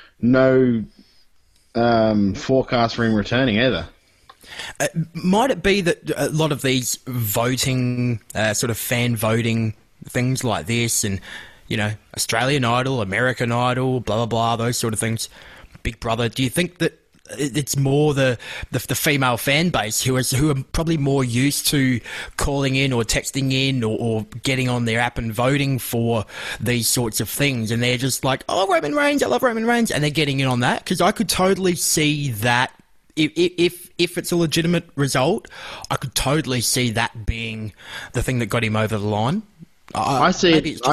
forecast for him returning either. Might it be that a lot of these voting, sort of fan voting things like this, and, you know, Australian Idol, American Idol, blah, blah, blah, those sort of things, Big Brother, do you think that it's more the female fan base who are probably more used to calling in or texting in or getting on their app and voting for these sorts of things, and they're just like, oh, Roman Reigns, I love Roman Reigns, and they're getting in on that? Because I could totally see that. If it's a legitimate result, I could totally see that being the thing that got him over the line. I see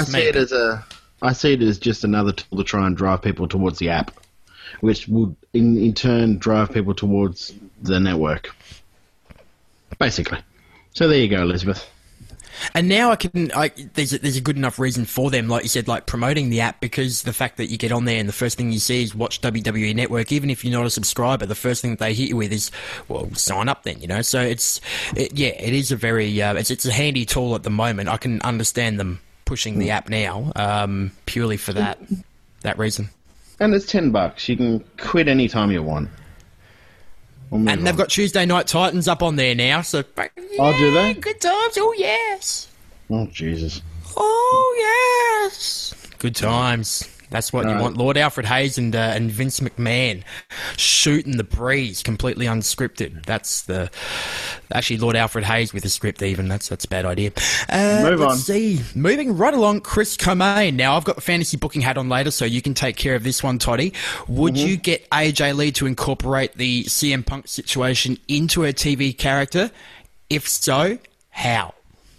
it as just another tool to try and drive people towards the app, which would in turn drive people towards the network. Basically. So there you go, Elizabeth. And now there's a good enough reason for them, like you said, like promoting the app, because the fact that you get on there and the first thing you see is watch WWE Network, even if you're not a subscriber, the first thing that they hit you with is, well, sign up then, you know. So it is a very it's a handy tool at the moment. I can understand them pushing the app now, purely for that reason. And it's $10. You can quit any time you want. And they've got Tuesday Night Titans up on there now, so... Oh, do they? Good times, oh yes. Oh, Jesus. Oh, yes. Good times. That's what you want. Lord Alfred Hayes and Vince McMahon shooting the breeze, completely unscripted. That's actually Lord Alfred Hayes with a script even. That's a bad idea. Let's see. Moving right along, Chris Comain. Now, I've got the fantasy booking hat on later, so you can take care of this one, Toddy. Would you get AJ Lee to incorporate the CM Punk situation into a TV character? If so, how?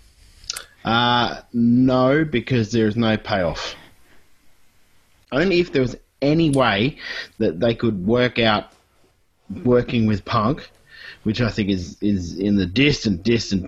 No, because there's no payoff. Only if there was any way that they could work out working with Punk, which I think is in the distant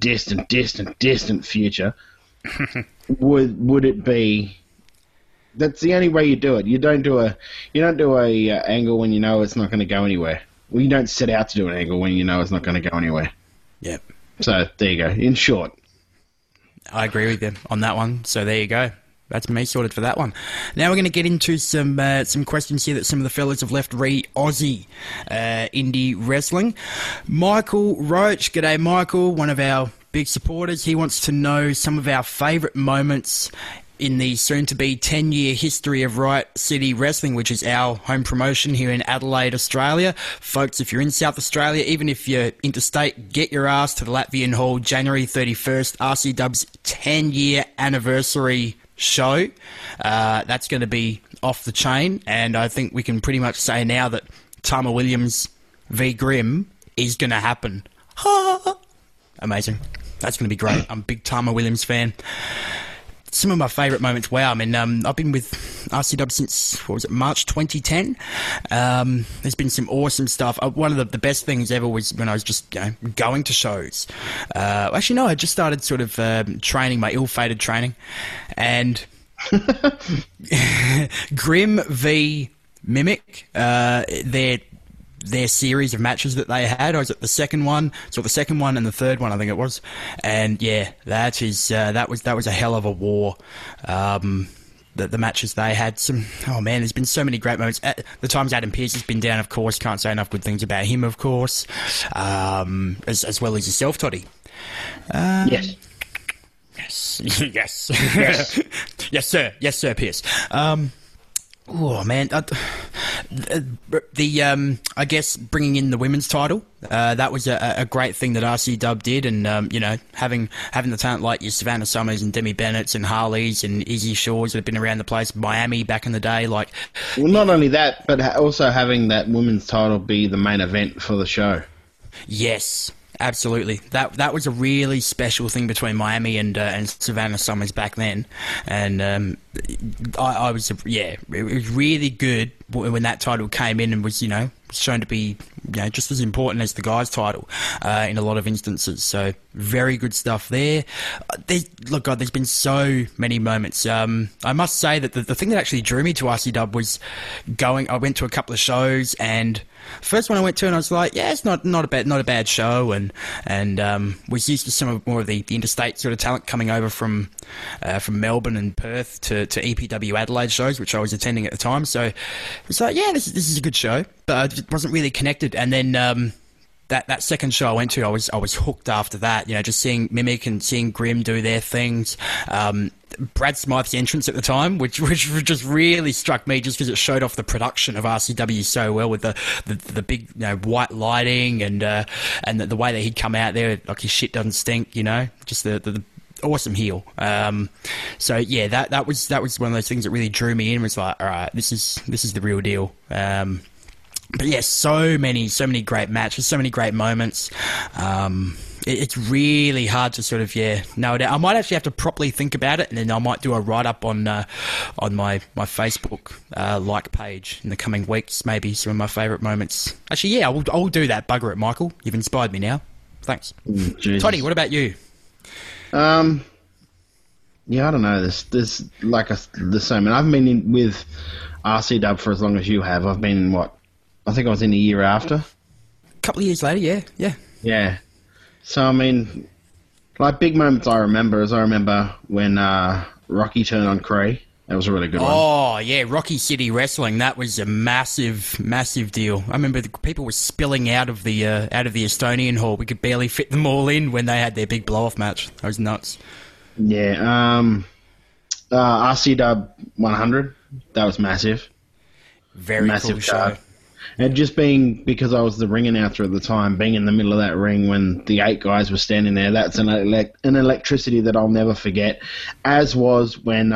future, would it be? That's the only way you do it. You don't do a angle when you know it's not going to go anywhere. Well, you don't set out to do an angle when you know it's not going to go anywhere. Yep. So there you go. In short, I agree with you on that one. So there you go. That's me sorted for that one. Now we're going to get into some questions here that some of the fellas have left re-Aussie indie wrestling. Michael Roach, g'day Michael, one of our big supporters. He wants to know some of our favourite moments in the soon-to-be 10-year history of Riot City Wrestling, which is our home promotion here in Adelaide, Australia. Folks, if you're in South Australia, even if you're interstate, get your ass to the Latvian Hall, January 31st, RC Dub's 10-year anniversary show. That's going to be off the chain, and I think we can pretty much say now that Tama Williams v Grimm is going to happen. Amazing. That's going to be great. I'm a big Tama Williams fan. Some of my favourite moments, wow, I mean, I've been with RC Dub since, March 2010. There's been some awesome stuff. One of the best things ever was when I was just going to shows. Actually, no, I just started sort of training, my ill-fated training. And Grimm v Mimic, their series of matches that they had. I was at the second one, and the third one, I think it was. And yeah, that was a hell of a war. The matches they had, there's been so many great moments. At the times Adam Pearce has been down, of course, can't say enough good things about him, of course, as well as yourself, Toddy. Yes. Yes. Yes, sir. Yes, sir, Pearce. Oh man, I guess bringing in the women's title, that was a great thing that RC Dub did, and having the talent like your Savannah Summers and Demi Bennett's and Harley's and Izzy Shaw's that have been around the place, Miami back in the day, like. Well, not only that, but also having that women's title be the main event for the show. Yes. Absolutely, that was a really special thing between Miami and Savannah Summers back then, and I was it was really good when that title came in and was shown to be just as important as the guys' title in a lot of instances. So very good stuff there. There's been so many moments. I must say that the thing that actually drew me to RC Dub was I went to a couple of shows, and first one I went to and I was like, yeah, it's not a bad show, and was used to some more of the interstate sort of talent coming over from Melbourne and Perth to EPW Adelaide shows, which I was attending at the time. So it's like, yeah, this is a good show, but I wasn't really connected. And then that second show I went to, I was hooked after that. Just seeing Mimic and seeing Grimm do their things. Brad Smythe's entrance at the time, which just really struck me, just because it showed off the production of RCW so well, with the big white lighting and the way that he'd come out there like his shit doesn't stink, just the awesome heel. So yeah, that was one of those things that really drew me in. Was like, all right, this is the real deal. But yeah, so many great matches, so many great moments. It's really hard to sort of nail it out. I might actually have to properly think about it, and then I might do a write up on my Facebook like page in the coming weeks. Maybe some of my favourite moments. Actually, yeah, I will do that. Bugger it, Michael. You've inspired me now. Thanks. Toddy, what about you? Yeah, I don't know. There's like the same. And I've been with RC Dub for as long as you have. I've been I think I was in a year after. A couple of years later, yeah. So, I mean, like big moments I remember when Rocky turn on Cray. That was a really good one. Oh, yeah, Rocky City Wrestling. That was a massive, massive deal. I remember the people were spilling out of the Estonian hall. We could barely fit them all in when they had their big blow-off match. That was nuts. Yeah. RC Dub 100. That was massive. Very massive cool show. And just being, because I was the ring announcer at the time, being in the middle of that ring when the 8 guys were standing there, that's an electricity that I'll never forget. As was when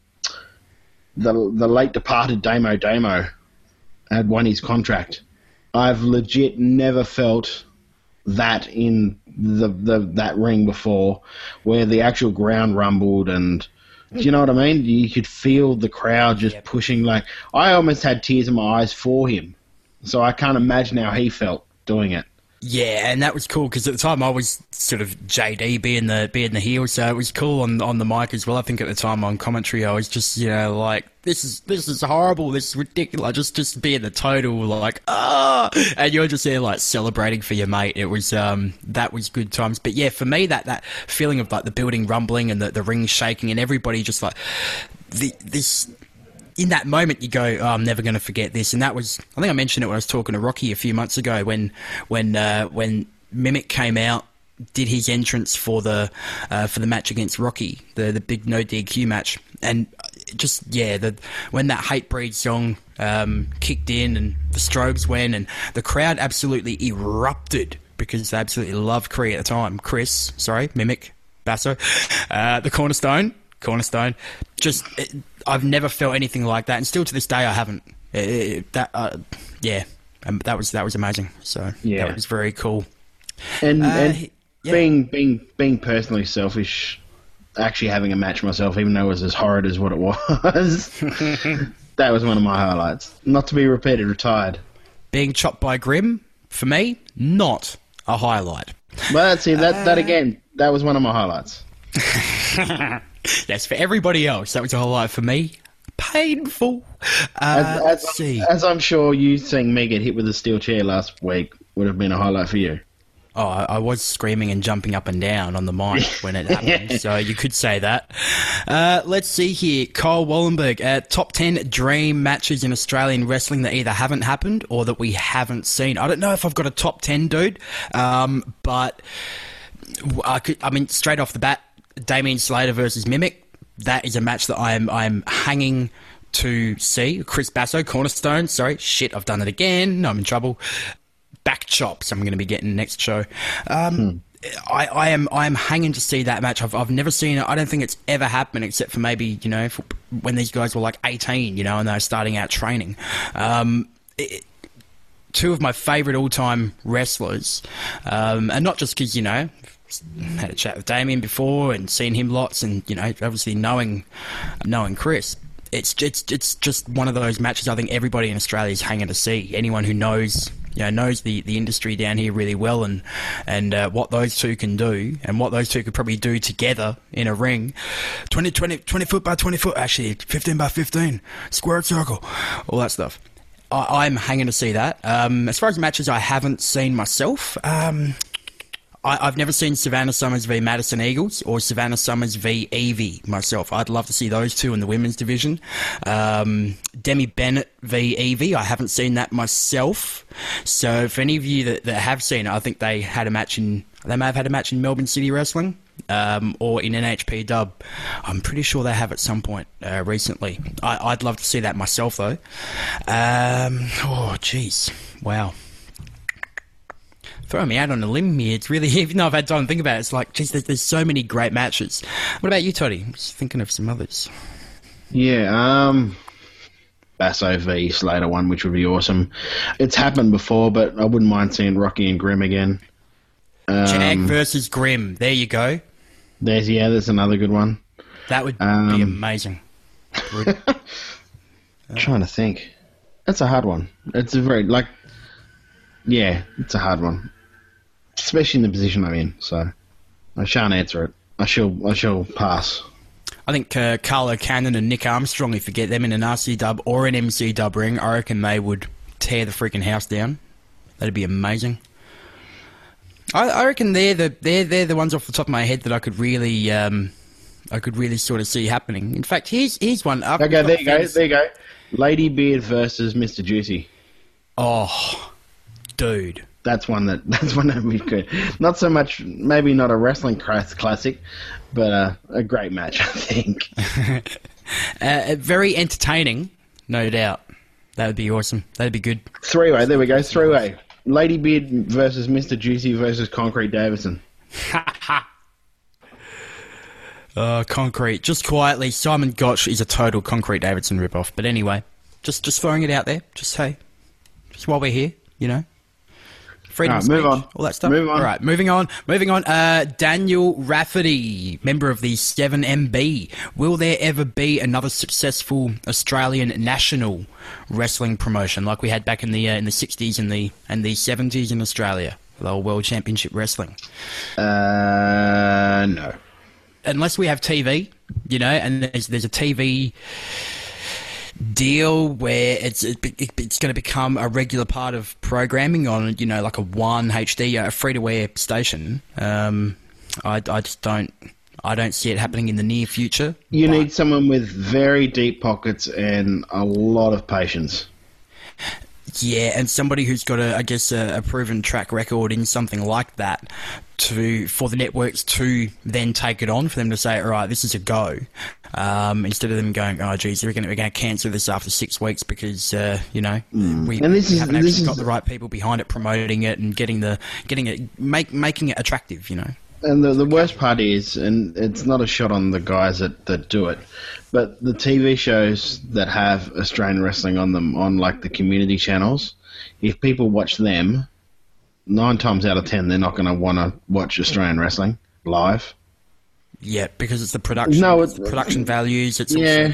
the late departed Damo had won his contract. I've legit never felt that in that ring before, where the actual ground rumbled, and do you know what I mean? You could feel the crowd just pushing. Like, I almost had tears in my eyes for him. So I can't imagine how he felt doing it. Yeah, and that was cool because at the time I was sort of JD being the heel, so it was cool on the mic as well. I think at the time on commentary I was just, you know, like, this is horrible, this is ridiculous, just being the total like, and you're just there like celebrating for your mate. It was that was good times. But yeah, for me that feeling of like the building rumbling and the ring shaking and everybody just like this. In that moment, you go, oh, I'm never going to forget this. And that was, I think I mentioned it when I was talking to Rocky a few months ago when Mimic came out, did his entrance for the match against Rocky, the big no DQ match. And just, yeah, when that Hatebreed song kicked in and the strobes went and the crowd absolutely erupted because they absolutely loved Mimic, Basso, the Cornerstone. Just, I've never felt anything like that, and still to this day I haven't. That was amazing. So yeah, that was very cool. And being personally selfish, actually having a match myself, even though it was as horrid as what it was, that was one of my highlights. Not to be repeated, retired. Being chopped by Grim, for me, not a highlight. Well, that again, that was one of my highlights. Yes, for everybody else, that was a highlight. For me, painful. As I'm sure you seeing me get hit with a steel chair last week would have been a highlight for you. Oh, I was screaming and jumping up and down on the mic when it happened, so you could say that. Let's see here. Kyle Wallenberg, top 10 dream matches in Australian wrestling that either haven't happened or that we haven't seen. I don't know if I've got a top 10, dude, but straight off the bat, Damien Slater versus Mimic. That is a match that I'm hanging to see. Chris Basso, Cornerstone. Sorry, shit, I've done it again. No, I'm in trouble. Back chops. I'm going to be getting next show. I am hanging to see that match. I've never seen it. I don't think it's ever happened except for maybe, you know, when these guys were like 18, you know, and they were starting out training. Two of my favourite all-time wrestlers, and not just because, you know, had a chat with Damien before and seen him lots, and, you know, obviously knowing Chris. It's just one of those matches I think everybody in Australia is hanging to see. Anyone who knows the industry down here really well, and what those two can do, and what those two could probably do together in a ring. 20 foot by 20 foot, actually 15 by 15, square circle, all that stuff. I'm hanging to see that. As far as matches I haven't seen myself, I've never seen Savannah Summers v Madison Eagles or Savannah Summers v Evie myself. I'd love to see those two in the women's division. Demi Bennett v Evie, I haven't seen that myself. So for any of you that have seen it, I think they may have had a match in Melbourne City Wrestling, or in NHP Dub. I'm pretty sure they have at some point recently. I'd love to see that myself though. Oh jeez, wow. Throwing me out on a limb here. It's really, even though I've had time to think about it, it's like, geez, there's so many great matches. What about you, Toddy? I'm just thinking of some others. Yeah, Basso v Slater one, which would be awesome. It's happened before, but I wouldn't mind seeing Rocky and Grimm again. Jag versus Grimm. There you go. There's another good one. That would be amazing. Trying to think. That's a hard one. It's a very, it's a hard one. Especially in the position I'm in, so I shan't answer it. I shall pass. I think Carlo Cannon and Nick Armstrong, if you get them in an RC Dub or an MC Dub ring, I reckon they would tear the freaking house down. That'd be amazing. I reckon they're the ones off the top of my head that I could really I could really sort of see happening. In fact, here's one. Okay, there you go. Lady Beard versus Mr. Juicy. Oh, dude. That's one that would be good. Not so much, maybe not a wrestling classic, but a great match, I think. Very entertaining, no doubt. That would be awesome. That'd be good. Three-way, there we go, three-way. Lady Beard versus Mr. Juicy versus Concrete Davidson. Concrete. Just quietly, Simon Gotch is a total Concrete Davidson ripoff. But anyway, just throwing it out there. Just while we're here, you know. Freedom of speech, all that stuff. Move on. All right, moving on. Daniel Rafferty, member of the 7MB. Will there ever be another successful Australian national wrestling promotion like we had back in the 60s and the 70s in Australia, the old World Championship Wrestling? No. Unless we have TV, you know, and there's a TV deal where it's going to become a regular part of programming on, you know, like a One HD, a free-to-air station. I just don't see it happening in the near future. You need someone with very deep pockets and a lot of patience. Yeah, and somebody who's got a proven track record in something like that for the networks to then take it on, for them to say, all right, this is a go. Instead of them going, oh, geez, we're going to cancel this after 6 weeks because, we haven't actually got the right people behind it promoting it and making it attractive, you know. And the worst part is, and it's not a shot on the guys that do it, but the TV shows that have Australian wrestling on them, on like the community channels, if people watch them, 9 times out of 10, they're not going to want to watch Australian wrestling live. Yeah, because it's the production. No, it's the production values. It's also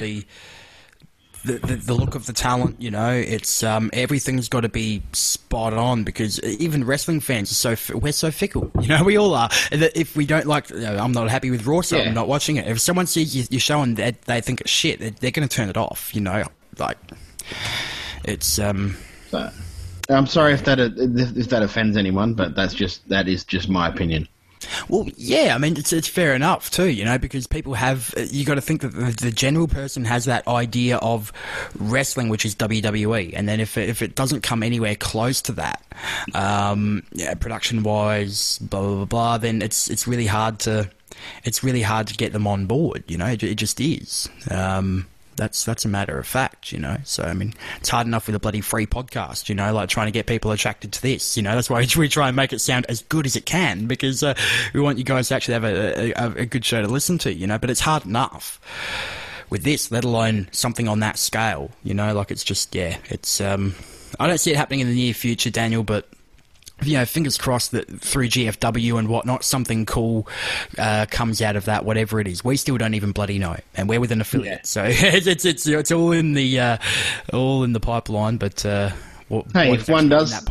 the look of the talent. You know, it's everything's got to be spot on because even wrestling fans are we're so fickle. You know, we all are. If we don't like, I'm not happy with Raw, so I'm not watching it. If someone sees your show and they think it's shit, they're going to turn it off. You know, like it's. I'm sorry if that offends anyone, but that is just my opinion. Well, yeah, I mean, it's fair enough too, you know, because people you got to think that the general person has that idea of wrestling, which is WWE, and then if it doesn't come anywhere close to that, production wise, blah blah blah, blah, then it's really hard to get them on board, you know. It just is. That's a matter of fact, you know. So, I mean, it's hard enough with a bloody free podcast, you know, like trying to get people attracted to this, you know. That's why we try and make it sound as good as it can because we want you guys to actually have a good show to listen to, you know. But it's hard enough with this, let alone something on that scale, you know. Like, it's just, it's... I don't see it happening in the near future, Daniel, but... You know, fingers crossed that through GFW and whatnot, something cool comes out of that, whatever it is. We still don't even bloody know, and we're with an affiliate, so it's all in the pipeline. But hey, if one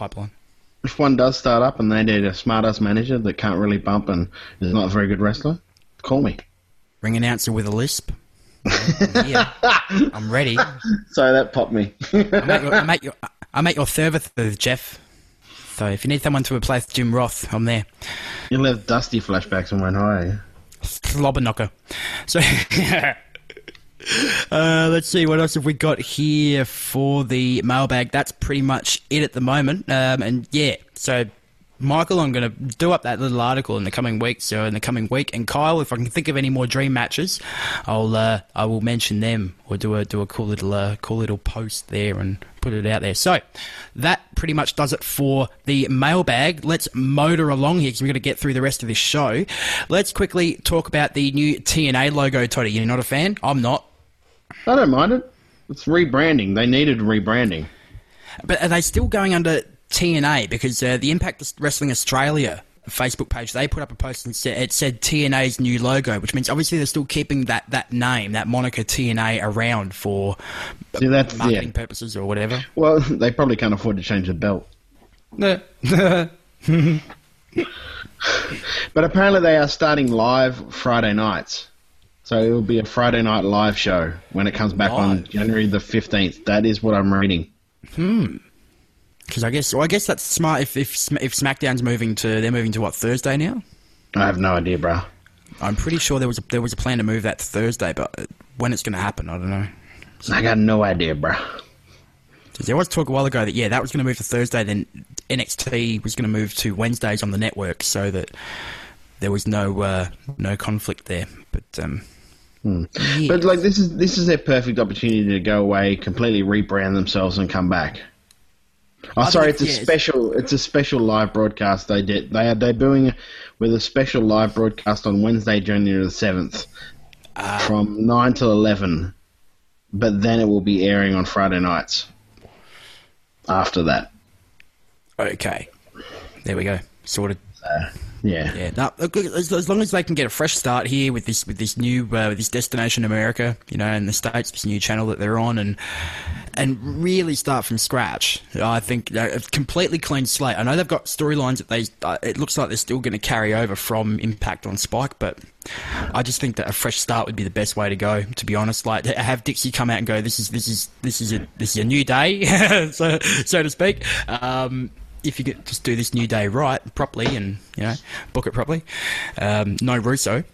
does start up and they need a smart-ass manager that can't really bump and is not a very good wrestler, call me. Ring announcer with a lisp. I'm ready. So that popped me. I'm at your service, Jeff. So if you need someone to replace Jim Roth, I'm there. You'll have Dusty flashbacks and went high. Slobber knocker. So let's see, what else have we got here for the mailbag? That's pretty much it at the moment. And yeah, so Michael, I'm going to do up that little article in the coming week. So in the coming week, and Kyle, if I can think of any more dream matches, I will mention them or do a cool little post there and put it out there. So that pretty much does it for the mailbag. Let's motor along here because we've got to get through the rest of this show. Let's quickly talk about the new TNA logo, Toddy. You're not a fan? I'm not. I don't mind it. It's rebranding. They needed rebranding. But are they still going under TNA? Because the Impact Wrestling Australia Facebook page, they put up a post and it said TNA's new logo, which means obviously they're still keeping that name, that moniker TNA around for marketing purposes or whatever. Well, they probably can't afford to change the belt. But apparently they are starting live Friday nights. So it will be a Friday night live show when it comes back on January the 15th. That is what I'm reading. Because I guess that's smart. If SmackDown's moving to what, Thursday now? I have no idea, bro. I'm pretty sure there was a plan to move that to Thursday, but when it's going to happen, I don't know. I got no idea, bro. There was talk a while ago that that was going to move to Thursday, then NXT was going to move to Wednesdays on the network, so that there was no conflict there. But yeah. But like this is their perfect opportunity to go away, completely rebrand themselves, and come back. Oh, sorry, it's a special live broadcast they did. They are debuting with a special live broadcast on Wednesday, January the 7th, from 9 till 11. But then it will be airing on Friday nights. After that. Okay. There we go. Sorted. Yeah. Yeah. No, as long as they can get a fresh start here with this new this Destination America, in the States, this new channel that they're on, and really start from scratch. I think a completely clean slate. I know they've got storylines that it looks like they're still going to carry over from Impact on Spike, but I just think that a fresh start would be the best way to go. To be honest, like have Dixie come out and go, this is a new day, so to speak. If you could just do this new day properly, and book it properly, no Russo,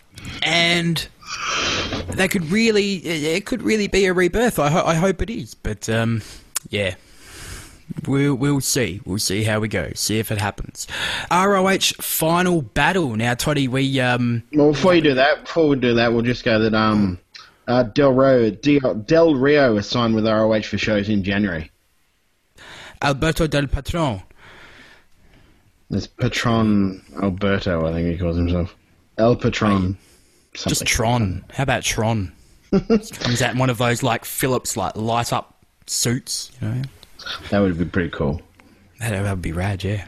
and it could really be a rebirth. I hope it is, but yeah, we'll see. We'll see how we go. See if it happens. ROH Final Battle. Now, Toddy, well, before we do that, we'll just go that Del Rio is signed with ROH for shows in January. Alberto Del Patron. There's Patron Alberto, I think he calls himself. El Patron. Just Tron. How about Tron? Comes out in one of those like Phillips light up suits, That would be pretty cool. That would be rad, yeah.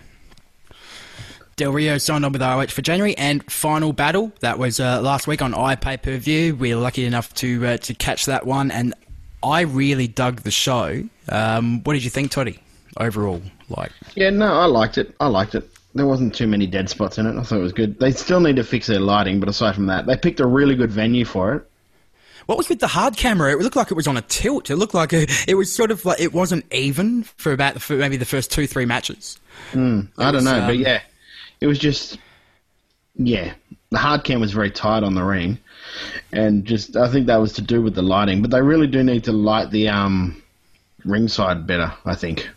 Del Rio signed on with ROH for January, and Final Battle, that was last week on iPay-per-view. We were lucky enough to catch that one, and I really dug the show. What did you think, Toddy? Overall, yeah, no, I liked it. There wasn't too many dead spots in it. I thought it was good. They still need to fix their lighting, but aside from that, they picked a really good venue for it. What was with the hard camera? It looked like it was on a tilt. It looked like it was sort of like it wasn't even for maybe the first 2-3 matches. I don't know, but yeah, it was just the hard cam was very tight on the ring, and just I think that was to do with the lighting. But they really do need to light the ringside better, I think.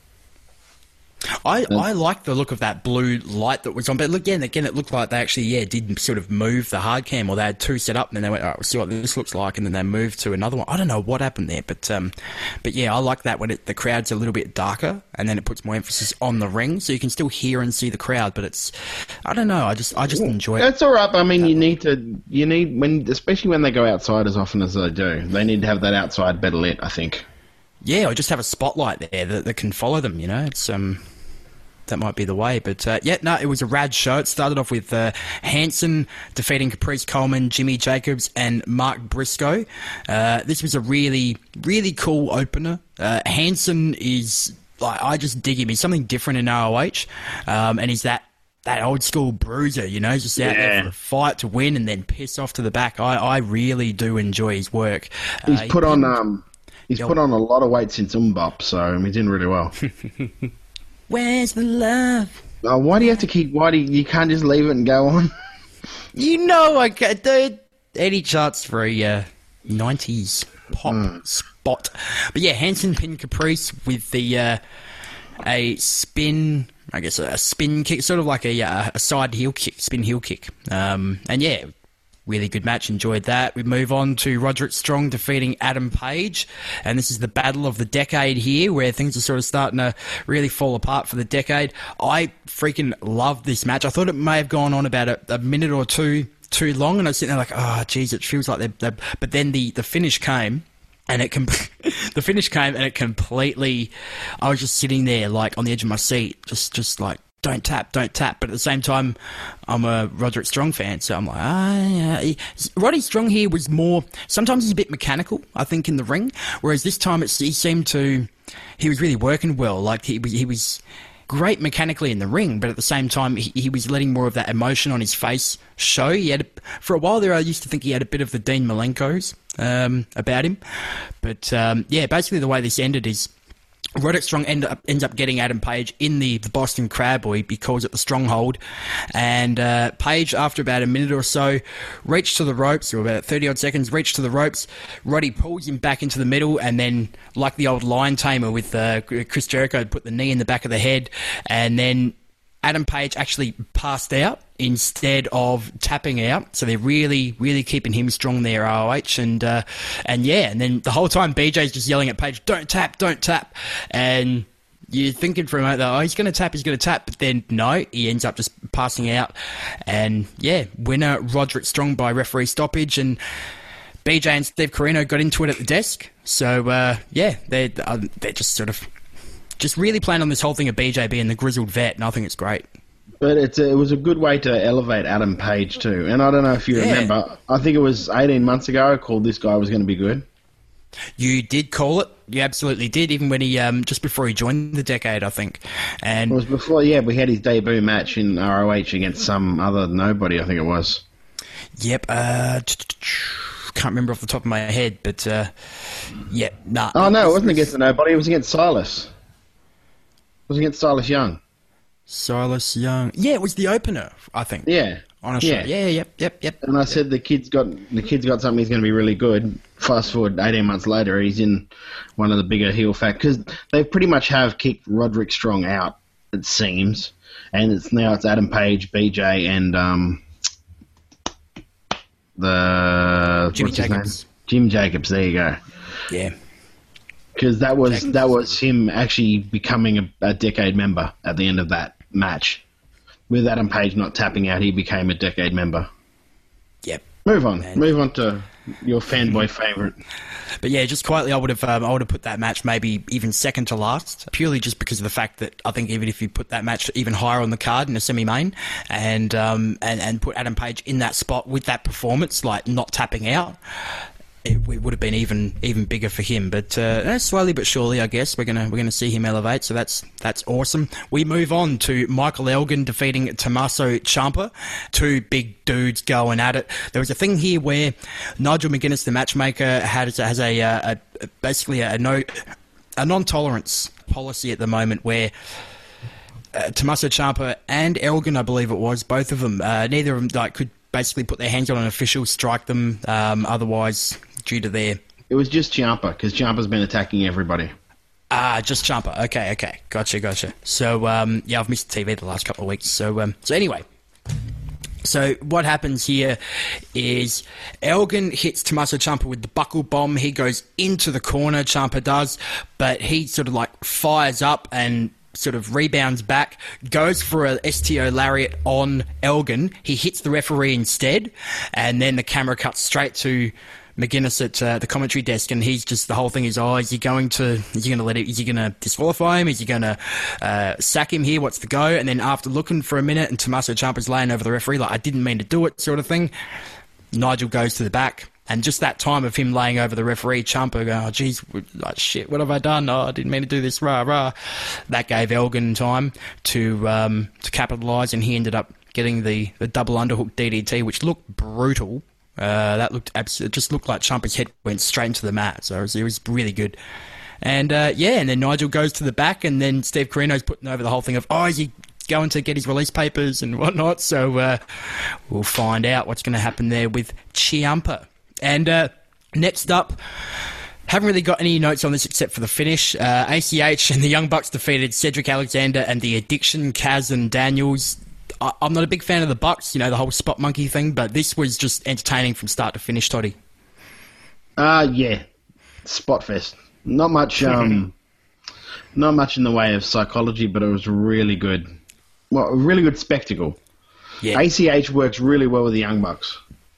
I like the look of that blue light that was on, but again, it looked like they actually did sort of move the hard cam, or they had two set up, and then they went, all right, we'll see what this looks like, and then they moved to another one. I don't know what happened there, but yeah, I like that when the crowd's a little bit darker, and then it puts more emphasis on the ring, so you can still hear and see the crowd, but it's, I don't know, I just enjoy it. That's all right. I mean, you need especially when they go outside as often as they do, they need to have that outside better lit, I think. Yeah, or just have a spotlight there that can follow them, It's that might be the way, but it was a rad show. It started off with Hanson defeating Caprice Coleman, Jimmy Jacobs, and Mark Briscoe. This was a really, really cool opener. Hanson is, I just dig him. He's something different in ROH, and he's that old school bruiser, just out there for a fight to win and then piss off to the back. I really do enjoy his work. He's put on a lot of weight since Umbop, so he's doing really well. Where's the love? Oh, why do you have to keep? You can't just leave it and go on? I can't, dude. Any chance for a 90s pop spot? But yeah, Hanson pinned Caprice with the a spin. I guess a spin kick, sort of like a side heel kick, spin heel kick. And yeah. Really good match, enjoyed that. We move on to Roderick Strong defeating Adam Page, and this is the battle of the decade here, where things are sort of starting to really fall apart for the decade. I freaking loved this match. I thought it may have gone on about a minute or two too long, and I was sitting there like, oh, geez, it feels like they're... But then the finish came, and it completely... I was just sitting there, like, on the edge of my seat, just like, don't tap. But at the same time, I'm a Roderick Strong fan, so I'm like, Roddy Strong here was more... Sometimes he's a bit mechanical, I think, in the ring, whereas this time he was really working well. Like, he was great mechanically in the ring, but at the same time, he was letting more of that emotion on his face show. For a while there, I used to think he had a bit of the Dean Malenko's about him. But, basically the way this ended is... Roderick Strong ends up getting Adam Page in the Boston Crab, or he calls it the Stronghold. And Page, after about a minute or so, reached to the ropes, or about 30-odd seconds, reached to the ropes. Roddy pulls him back into the middle, and then, like the old lion tamer with Chris Jericho, put the knee in the back of the head, and then Adam Page actually passed out instead of tapping out. So they're really, really keeping him strong there, ROH. And then the whole time BJ's just yelling at Page, don't tap. And you're thinking for a moment, oh, he's going to tap. But then, no, he ends up just passing out. And, yeah, winner Roderick Strong by referee stoppage. And BJ and Steve Corino got into it at the desk. So, they're just sort of... just really playing on this whole thing of BJ being the grizzled vet, and I think it's great. But it was a good way to elevate Adam Page too. And I don't know if you remember, I think it was 18 months ago I called this guy was going to be good. You did call it. You absolutely did, even when he, just before he joined the Decade, I think. And it was before, we had his debut match in ROH against some other nobody, I think it was. Yep, can't remember off the top of my head, but, nah. Oh, no, it wasn't against nobody, it was against Silas. It was against Silas Young. Silas Young. Yeah, it was the opener, I think. Yeah. On a show. Yeah, yep. And I said the kid's got something he's going to be really good. Fast forward 18 months later, he's in one of the bigger heel factors. Because they pretty much have kicked Roderick Strong out, it seems. And it's Adam Page, BJ, and Jimmy Jacobs. Jim Jacobs, there you go. Yeah. Because that was him actually becoming a Decade member at the end of that match. With Adam Page not tapping out, he became a Decade member. Yep. Move on to your fanboy favourite. But yeah, just quietly, I would have put that match maybe even second to last, purely just because of the fact that I think even if you put that match even higher on the card in a semi-main, and put Adam Page in that spot with that performance, like not tapping out, it would have been even bigger for him. But slowly but surely, I guess we're gonna see him elevate. So that's awesome. We move on to Michael Elgin defeating Tommaso Ciampa. Two big dudes going at it. There was a thing here where Nigel McGuinness, the matchmaker, has basically a non-tolerance policy at the moment where Tommaso Ciampa and Elgin, I believe it was, both of them, neither of them could basically put their hands on an official, strike them, otherwise due to their... It was just Ciampa, because Ciampa's been attacking everybody. Just Ciampa. Okay. Gotcha. So, I've missed TV the last couple of weeks. So anyway... So what happens here is Elgin hits Tommaso Ciampa with the buckle bomb. He goes into the corner, Ciampa does, but he sort of fires up and sort of rebounds back, goes for a STO lariat on Elgin. He hits the referee instead, and then the camera cuts straight to McGuinness at the commentary desk, and he's just, the whole thing is, is he going to disqualify him? Is he going to sack him here? What's the go? And then after looking for a minute and Tommaso Ciampa's laying over the referee I didn't mean to do it sort of thing, Nigel goes to the back, and just that time of him laying over the referee, Ciampa going, oh geez, shit, what have I done? I didn't mean to do this, rah. That gave Elgin time to capitalise, and he ended up getting the double underhook DDT, which looked brutal. It just looked like Ciampa's head went straight into the mat, so it was really good. And and then Nigel goes to the back, and then Steve Corino's putting over the whole thing of, is he going to get his release papers and whatnot? So we'll find out what's going to happen there with Ciampa. And next up, haven't really got any notes on this except for the finish. ACH and the Young Bucks defeated Cedric Alexander and the Addiction, Kaz and Daniels. I'm not a big fan of the Bucks, the whole spot monkey thing, but this was just entertaining from start to finish, Toddy. Yeah, spot fest. Not much in the way of psychology, but it was really good. Well, a really good spectacle. Yeah. ACH works really well with the Young Bucks.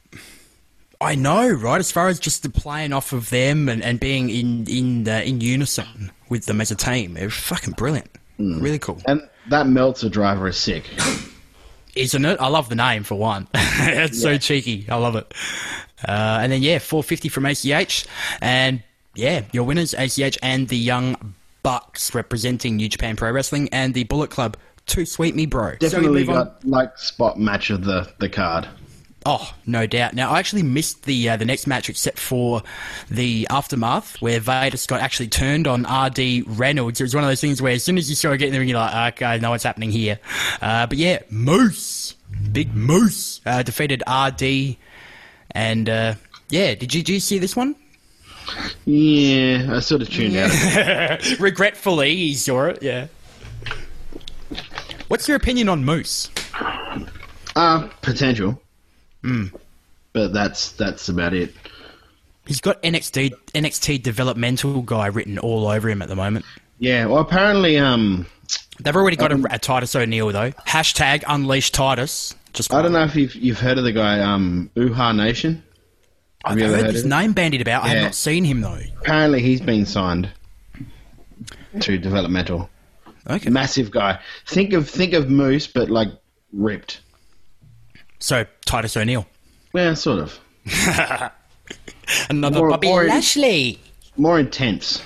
I know, right? As far as just the playing off of them and being in unison with them as a team, it was fucking brilliant. Really cool. And that Meltzer driver is sick. Isn't it? I love the name, for one. It's so cheeky. I love it. And then, $450 from ACH. And, your winners, ACH and the Young Bucks, representing New Japan Pro Wrestling, and the Bullet Club. Too sweet me, bro. Definitely got, spot match of the card. Oh, no doubt. Now, I actually missed the next match except for the aftermath where Vader Scott actually turned on RD Reynolds. It was one of those things where as soon as you saw it getting there, you're like, okay, I know what's happening here. But yeah, Moose, Big Moose, defeated RD. And yeah, did you see this one? Yeah, I sort of tuned out. Regretfully, you saw it, yeah. What's your opinion on Moose? Potential. But that's about it. He's got NXT developmental guy written all over him at the moment. Yeah, well, apparently, they've already got a Titus O'Neil though. # Unleash Titus. I don't know if you've heard of the guy, Uhaa Nation. I've heard his name bandied about. Yeah. I have not seen him though. Apparently, he's been signed to developmental. Okay, massive guy. Think of Moose, but like ripped. So Titus O'Neil. Yeah, sort of. Another Bobby Lashley. More intense.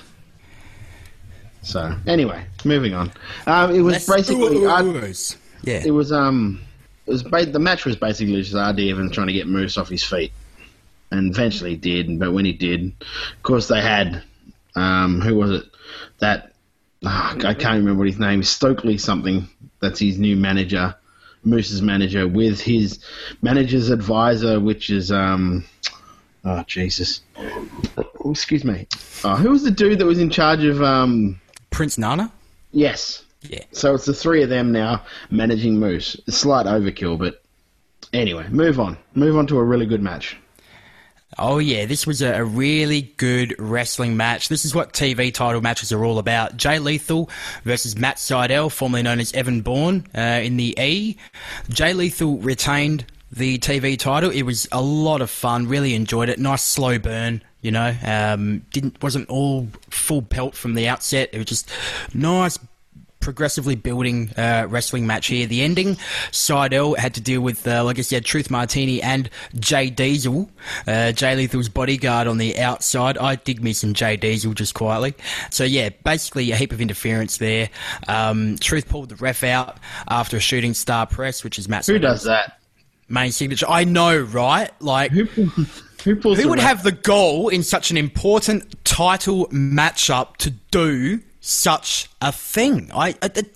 So anyway, moving on. It was basically yeah. It was the match was basically just RD Evans trying to get Moose off his feet, and eventually he did. But when he did, of course they had who was it? That I can't remember what his name is. Stokely something. That's his new manager. Moose's manager with his manager's advisor, which is oh Jesus, excuse me. Who was the dude that was in charge of Prince Nana? Yes. Yeah. So it's the three of them now managing Moose. A slight overkill, but anyway, move on to a really good match. Oh, yeah, this was a really good wrestling match. This is what TV title matches are all about. Jay Lethal versus Matt Sydal, formerly known as Evan Bourne, in the E. Jay Lethal retained the TV title. It was a lot of fun. Really enjoyed it. Nice slow burn, you know. Wasn't all full pelt from the outset. It was just nice, progressively building wrestling match here. The ending, Sydal had to deal with, like I said, Truth Martini and Jay Diesel, Jay Lethal's bodyguard on the outside. I dig me some Jay Diesel just quietly. So yeah, basically a heap of interference there. Truth pulled the ref out after a shooting star press, which is Matt. Who does that? Main signature. I know, right? Like who would have the goal in such an important title matchup to do such a thing? I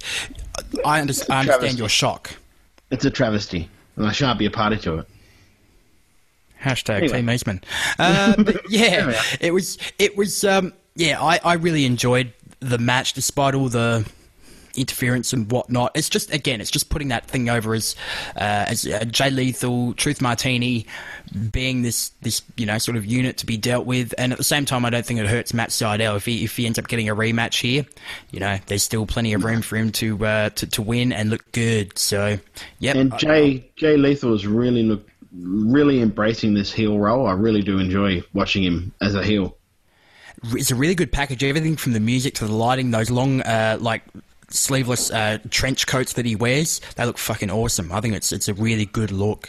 understand your shock. It's a travesty, and I shan't be a party to it. # Team Eastman. But yeah, it was. Yeah, I really enjoyed the match despite all the interference and whatnot. It's just putting that thing over as Jay Lethal, Truth Martini being this sort of unit to be dealt with, and at the same time I don't think it hurts Matt Sydal if he ends up getting a rematch here. You know, there's still plenty of room for him to win and look good. So yeah. And Jay Lethal is really embracing this heel role. I really do enjoy watching him as a heel. It's a really good package. Everything from the music to the lighting, those long sleeveless trench coats that he wears, they look fucking awesome. I think it's a really good look.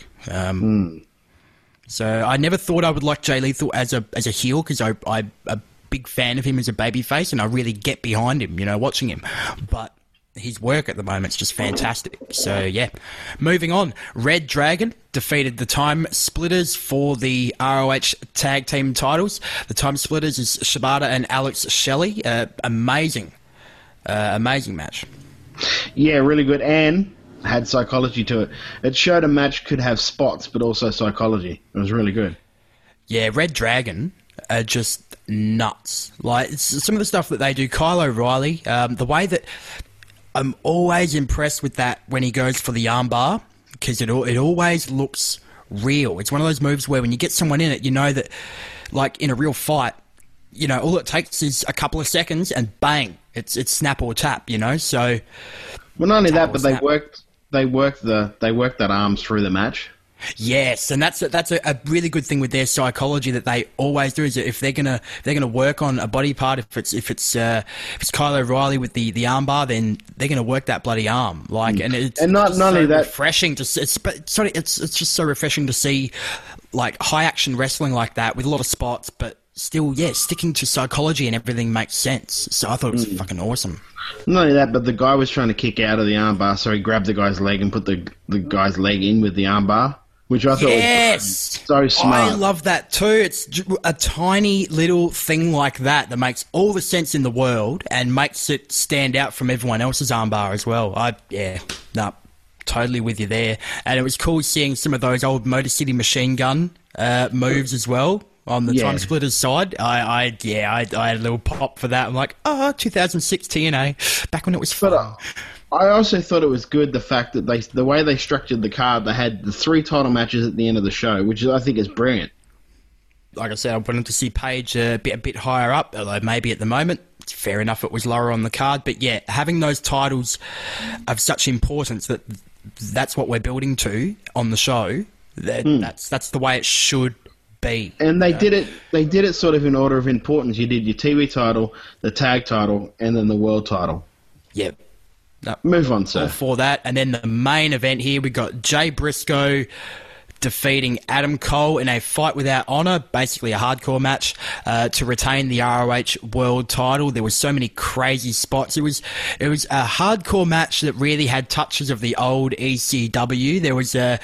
So I never thought I would like Jay Lethal as a heel, because I'm a big fan of him as a babyface, and I really get behind him, you know, watching him. But his work at the moment's just fantastic. So yeah, moving on. Red Dragon defeated the Time Splitters for the ROH Tag Team titles. The Time Splitters is Shibata and Alex Shelley. Amazing match. Yeah, really good, and had psychology to it. It showed a match could have spots, but also psychology. It was really good. Yeah, Red Dragon are just nuts. Like, some of the stuff that they do, Kyle O'Reilly, the way that I'm always impressed with that when he goes for the armbar, because it always looks real. It's one of those moves where when you get someone in it, you know that, like in a real fight, you know, all it takes is a couple of seconds and bang, it's snap or tap, you know. So, well, not only that, but they worked that arm through the match. Yes, and that's a really good thing with their psychology that they always do. Is that if they're gonna work on a body part, if it's Kyle O'Reilly with the armbar, then they're gonna work that bloody arm. Like, and not only that, refreshing to it's just so refreshing to see, like, high action wrestling like that with a lot of spots, but still, yeah, sticking to psychology and everything makes sense. So I thought it was fucking awesome. Not only that, but the guy was trying to kick out of the armbar, so he grabbed the guy's leg and put the guy's leg in with the armbar. which I thought was so smart. I love that too. It's a tiny little thing like that makes all the sense in the world and makes it stand out from everyone else's armbar as well. Totally with you there. And it was cool seeing some of those old Motor City Machine Gun moves as well on the Time Splitters side. I had a little pop for that. I'm like, 2006 TNA, back when it was fun. But, I also thought it was good the fact that the way they structured the card, they had the 3 title matches at the end of the show, which I think is brilliant. Like I said, I wanted to see Paige a bit higher up, although maybe at the moment, it's fair enough it was lower on the card. But yeah, having those titles of such importance that's what we're building to on the show. That's the way it should be. And they did it sort of in order of importance. You did your TV title, the tag title, and then the world title. Yep. No, move on, sir. All for that. And then the main event here, we got Jay Briscoe defeating Adam Cole in a fight without honor, basically a hardcore match, to retain the ROH World Title. There were so many crazy spots. It was a hardcore match that really had touches of the old ECW. There was the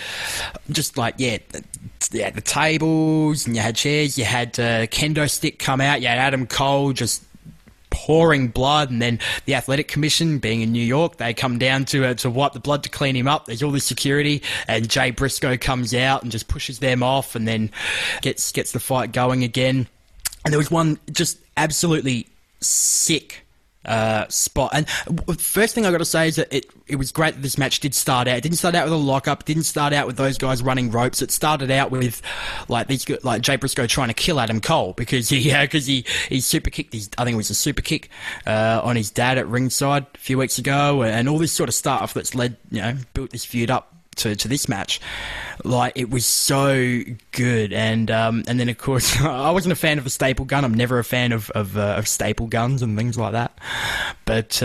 tables, and you had chairs. You had kendo stick come out. You had Adam Cole just pouring blood, and then the Athletic Commission, being in New York, they come down to wipe the blood to clean him up. There's all this security, and Jay Briscoe comes out and just pushes them off, and then gets the fight going again. And there was one just absolutely sick spot. And first thing I got to say is that it was great that this match did start out. It didn't start out with a lockup. It didn't start out with those guys running ropes. It started out with Jay Briscoe trying to kill Adam Cole because he super kicked I think it was a super kick on his dad at ringside a few weeks ago, and all this sort of stuff that's built this feud up to this match. Like, it was so good. And then of course I wasn't a fan of a staple gun. I'm never a fan of staple guns and things like that, but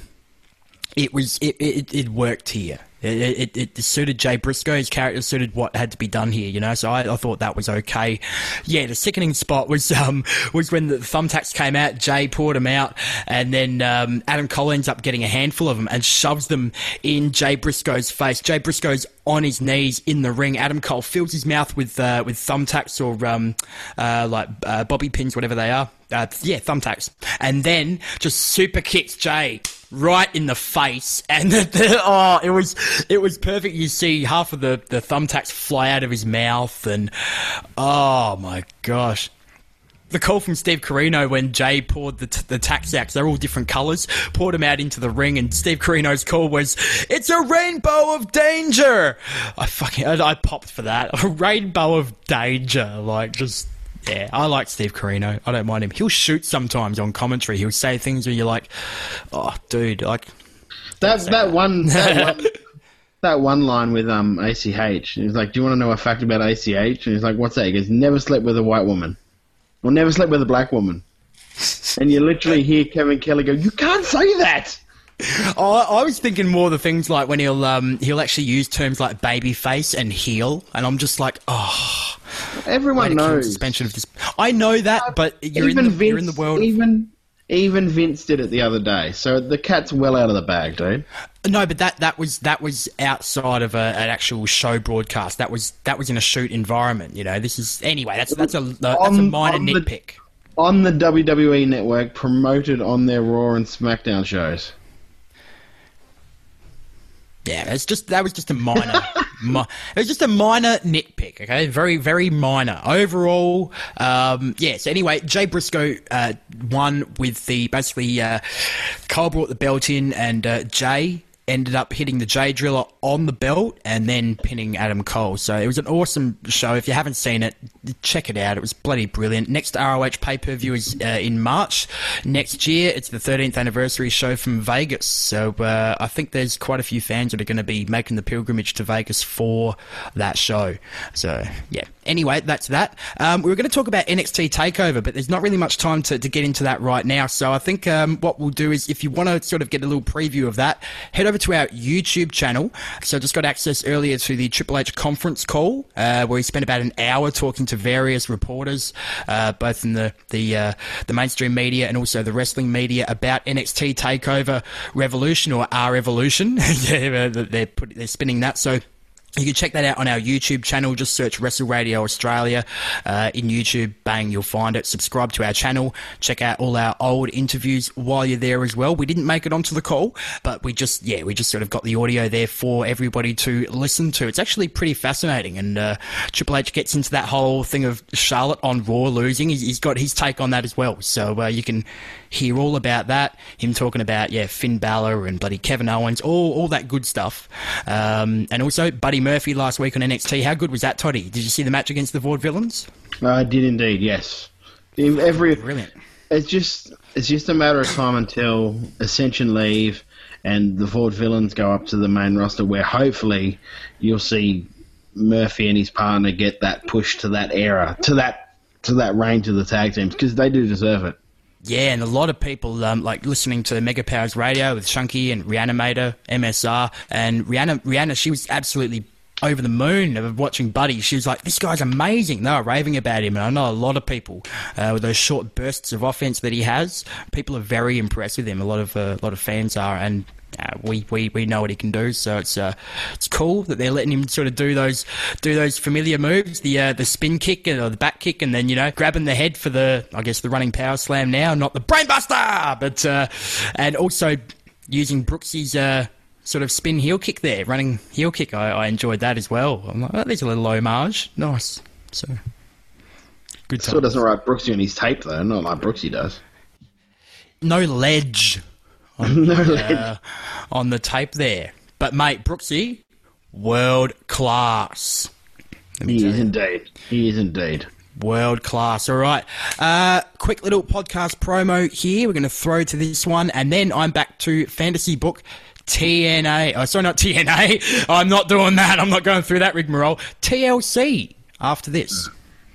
it worked here. It suited Jay Briscoe. His character suited what had to be done here, so I thought that was okay. Yeah, the sickening spot was when the thumbtacks came out, Jay poured them out, and then Adam Cole ends up getting a handful of them and shoves them in Jay Briscoe's face. Jay Briscoe's on his knees in the ring. Adam Cole fills his mouth with thumbtacks or bobby pins, whatever they are. Thumbtacks. And then just super kicks Jay right in the face, and it was perfect. You see half of the thumbtacks fly out of his mouth, and oh my gosh. The call from Steve Corino when Jay poured the tack sacks, they're all different colours, poured them out into the ring, and Steve Corino's call was, "It's a rainbow of danger!" I popped for that. A rainbow of danger. Yeah, I like Steve Corino. I don't mind him. He'll shoot sometimes on commentary. He'll say things where you're like, "Oh, dude!" That one line with ACH. He's like, "Do you want to know a fact about ACH?" And he's like, "What's that?" He goes, "Never slept with a white woman, or never slept with a black woman." And you literally hear Kevin Kelly go, "You can't say that." I was thinking more the things like when he'll actually use terms like babyface and heel, and I'm just like, oh. Everyone knows. Suspension of this. I know that, but you're in the world. Even Vince did it the other day, so the cat's well out of the bag, dude. No, but that was outside of an actual show broadcast. That was in a shoot environment. This is anyway. That's a minor nitpick. On the WWE network, promoted on their Raw and SmackDown shows. Yeah, that was just a minor. It was just a minor nitpick, okay? Very, very minor. Overall, so anyway, Jay Briscoe won with basically Cole brought the belt in, and Jay ended up hitting the Jay Driller on the belt and then pinning Adam Cole. So it was an awesome show. If you haven't seen it, check it out. It was bloody brilliant. Next ROH pay-per-view is in March next year. It's the 13th anniversary show from Vegas. So I think there's quite a few fans that are going to be making the pilgrimage to Vegas for that show. So, yeah. Anyway, that's that. We were going to talk about NXT TakeOver, but there's not really much time to get into that right now. So I think what we'll do is, if you want to sort of get a little preview of that, head over to our YouTube channel. So I just got access earlier to the Triple H conference call, where he spent about an hour talking to various reporters, both in the mainstream media and also the wrestling media, about NXT TakeOver Revolution, or R Evolution. They're spinning that. So You can check that out on our YouTube channel. Just search Wrestle Radio Australia in YouTube. Bang, you'll find it. Subscribe to our channel. Check out all our old interviews while you're there as well. We didn't make it onto the call, but we just sort of got the audio there for everybody to listen to. It's actually pretty fascinating, and Triple H gets into that whole thing of Charlotte on Raw losing. He's got his take on that as well. So you can hear all about that. Him talking about Finn Balor and bloody Kevin Owens, all that good stuff. And also Buddy Murphy last week on NXT. How good was that, Toddy? Did you see the match against the Vaudevillains? I did indeed, yes. Brilliant. It's just a matter of time until Ascension leave and the Vaudevillains go up to the main roster, where hopefully you'll see Murphy and his partner get that push to that era, to that range of the tag teams, because they do deserve it. Yeah, and a lot of people like listening to Mega Powers Radio with Shunky and Reanimator, MSR, and Rihanna, she was absolutely over the moon of watching Buddy. She was like, this guy's amazing. They were raving about him, and I know a lot of people with those short bursts of offense that he has, people are very impressed with him. A lot of fans are, and we know what he can do. So it's cool that they're letting him sort of do those familiar moves, the spin kick or the back kick, and then grabbing the head for the running power slam now, not the brainbuster, but and also using Brooksy's sort of spin heel kick there, running heel kick. I enjoyed that as well. I'm like, oh, there's a little homage. Nice. So good time. Still doesn't write Brooksy on his tape though, not like Brooksy does. No ledge. On the tape there. But mate, Brooksy, world class. He is indeed. World class. All right. Quick little podcast promo here. We're going to throw to this one, and then I'm back to Fantasy Book TNA. Oh, sorry, not TNA. I'm not doing that. I'm not going through that rigmarole. TLC after this.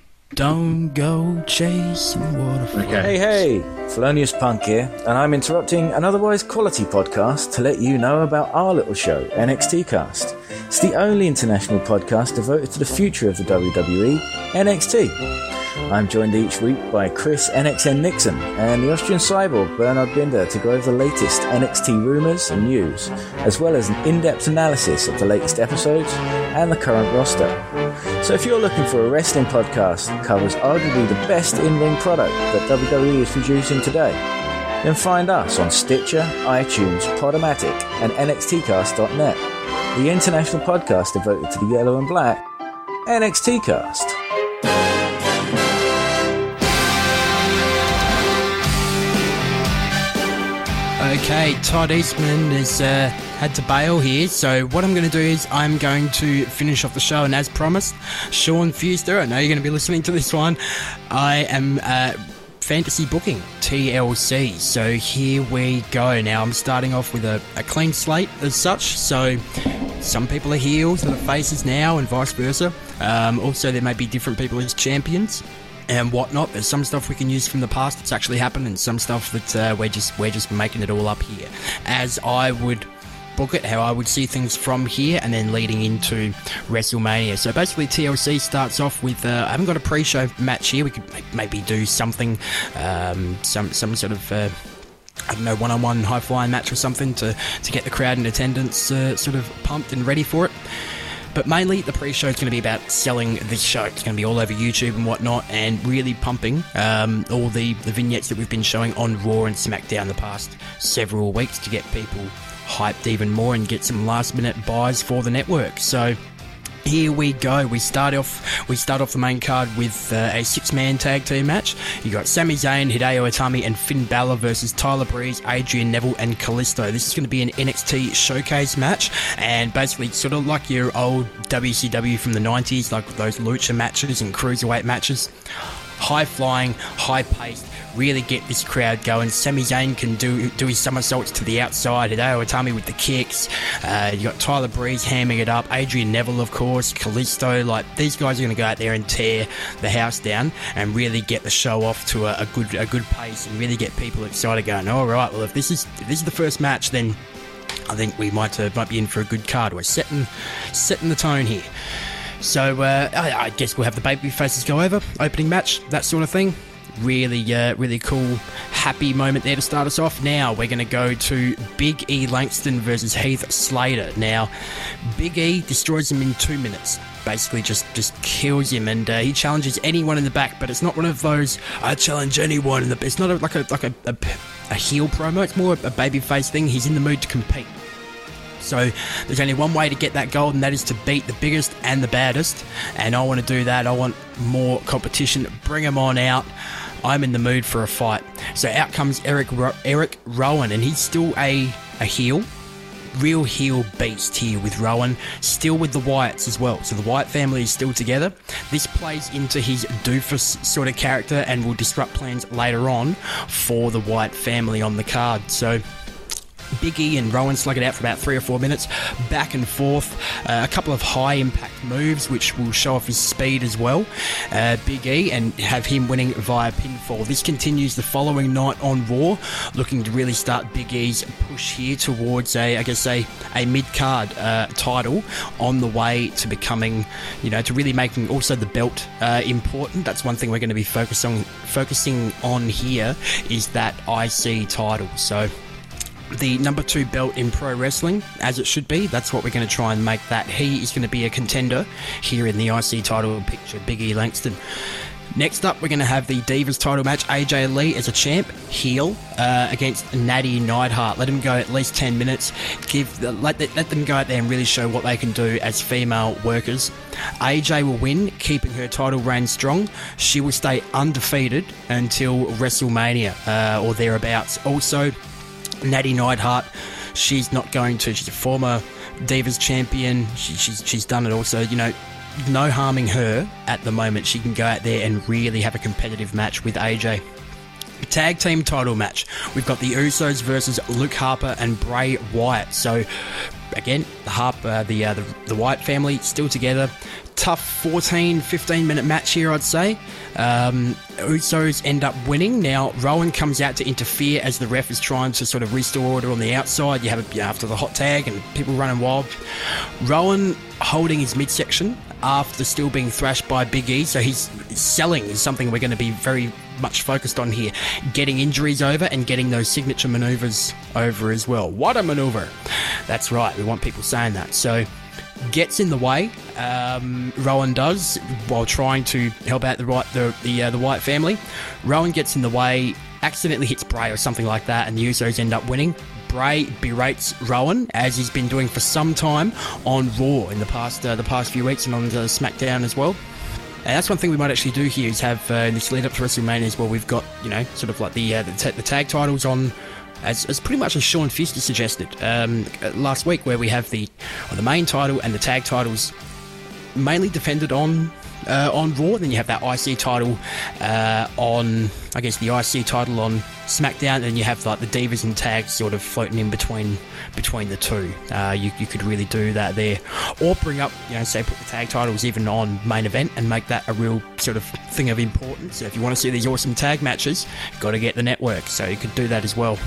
Don't go chasing waterfalls. Okay. Hey, Thelonious Punk here, and I'm interrupting an otherwise quality podcast to let you know about our little show, NXT Cast. It's the only international podcast devoted to the future of the WWE, NXT. I'm joined each week by Chris NXN Nixon and the Austrian cyborg Bernard Binder to go over the latest NXT rumours and news, as well as an in-depth analysis of the latest episodes and the current roster. So if you're looking for a wrestling podcast that covers arguably the best in-ring product that WWE is producing today, then find us on Stitcher, iTunes, Podomatic and NXTcast.net, the international podcast devoted to the yellow and black, NXT Cast. Okay, Todd Eastman has had to bail here, so what I'm going to do is I'm going to finish off the show, and as promised, Sean Fewster, I know you're going to be listening to this one, I am fantasy booking TLC, so here we go. Now I'm starting off with a clean slate as such, so some people are heels and are faces now and vice versa. Also there may be different people as champions and whatnot. There's some stuff we can use from the past that's actually happened, and some stuff that we're just making it all up here as I would book it, how I would see things from here, and then leading into WrestleMania. So basically TLC starts off with I haven't got a pre-show match here. We could maybe do something, some sort of I don't know, one-on-one high-flying match or something to get the crowd in attendance sort of pumped and ready for it. But mainly the pre-show is going to be about selling this show. It's going to be all over YouTube and whatnot, and really pumping all the vignettes that we've been showing on Raw and SmackDown the past several weeks to get people hyped even more and get some last-minute buys for the network. So here we go. We start off the main card with a six-man tag team match. You got Sami Zayn, Hideo Itami, and Finn Balor versus Tyler Breeze, Adrian Neville, and Kalisto. This is going to be an NXT showcase match, and basically sort of like your old WCW from the 90s, like those lucha matches and cruiserweight matches. High-flying, high-paced, really get this crowd going. Sami Zayn can do his somersaults to the outside. Hideo Itami with the kicks. You got Tyler Breeze hamming it up. Adrian Neville, of course. Kalisto. Like, these guys are going to go out there and tear the house down and really get the show off to a good pace and really get people excited, going, all right, well, if this is the first match, then I think we might be in for a good card. We're setting the tone here. So I guess we'll have the baby faces go over, opening match, that sort of thing. really cool, happy moment there to start us off. Now we're going to go to Big E Langston versus Heath Slater. Now, Big E destroys him in 2 minutes. Basically, just kills him, and he challenges anyone in the back. But it's not one of those I challenge anyone in the. It's not like a heel promo. It's more a babyface thing. He's in the mood to compete. So there's only one way to get that gold, and that is to beat the biggest and the baddest. And I want to do that. I want more competition. Bring them on out. I'm in the mood for a fight. So out comes Eric Rowan, and he's still a heel. Real heel beast here with Rowan, still with the Wyatts as well. So the Wyatt family is still together. This plays into his doofus sort of character and will disrupt plans later on for the Wyatt family on the card. So Big E and Rowan slug it out for about 3 or 4 minutes, back and forth. A couple of high impact moves which will show off his speed as well. Big E, and have him winning via pinfall. This continues the following night on Raw, looking to really start Big E's push here towards a mid-card title, on the way to becoming, to really making also the belt important. That's one thing we're going to be focusing on here, is that IC title. So the number 2 belt in pro wrestling, as it should be. That's what we're going to try and make that. He is going to be a contender here in the IC title picture, Big E Langston. Next up, we're going to have the Divas title match. AJ Lee as a champ, heel, against Natty Neidhart. Let him go at least 10 minutes. Let them go out there and really show what they can do as female workers. AJ will win, keeping her title reign strong. She will stay undefeated until WrestleMania or thereabouts. Also, Natty Neidhart, she's not going to. She's a former Divas champion. She's done it also. No harming her at the moment. She can go out there and really have a competitive match with AJ. Tag team title match. We've got the Usos versus Luke Harper and Bray Wyatt. So again, the Wyatt family still together. Tough 15 minute match here, I'd say. Usos end up winning. Now Rowan comes out to interfere as the ref is trying to sort of restore order on the outside. You have after the hot tag and people running wild. Rowan holding his midsection after still being thrashed by Big E. So he's selling is something we're going to be very much focused on here. Getting injuries over and getting those signature maneuvers over as well. What a maneuver. That's right. We want people saying that. So gets in the way. Rowan does, while trying to help out the Wyatt family. Rowan gets in the way, accidentally hits Bray or something like that, and the Usos end up winning. Bray berates Rowan, as he's been doing for some time on Raw in the past few weeks, and on SmackDown as well. And that's one thing we might actually do here, is have in this lead up to WrestleMania as well. We've got sort of like the tag titles on. As pretty much as Sean Fister suggested last week, where we have the main title and the tag titles mainly defended on Raw. Then you have that IC title on, I guess, the IC title on SmackDown, and then you have like the Divas and tags sort of floating in between the two. You could really do that there, or bring up, say put the tag titles even on main event and make that a real sort of thing of importance. So if you want to see these awesome tag matches, you've got to get the network, so you could do that as well.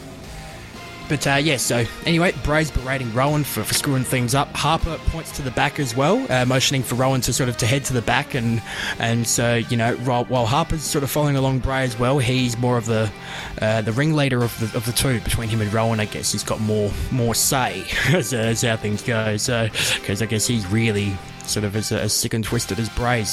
But so anyway, Bray's berating Rowan for screwing things up. Harper points to the back as well, motioning for Rowan to head to the back, and so while Harper's sort of following along Bray as well, he's more of the ringleader of the two. Between him and Rowan, I guess he's got more say as how things go. So because I guess he's really sort of as sick and twisted as Bray.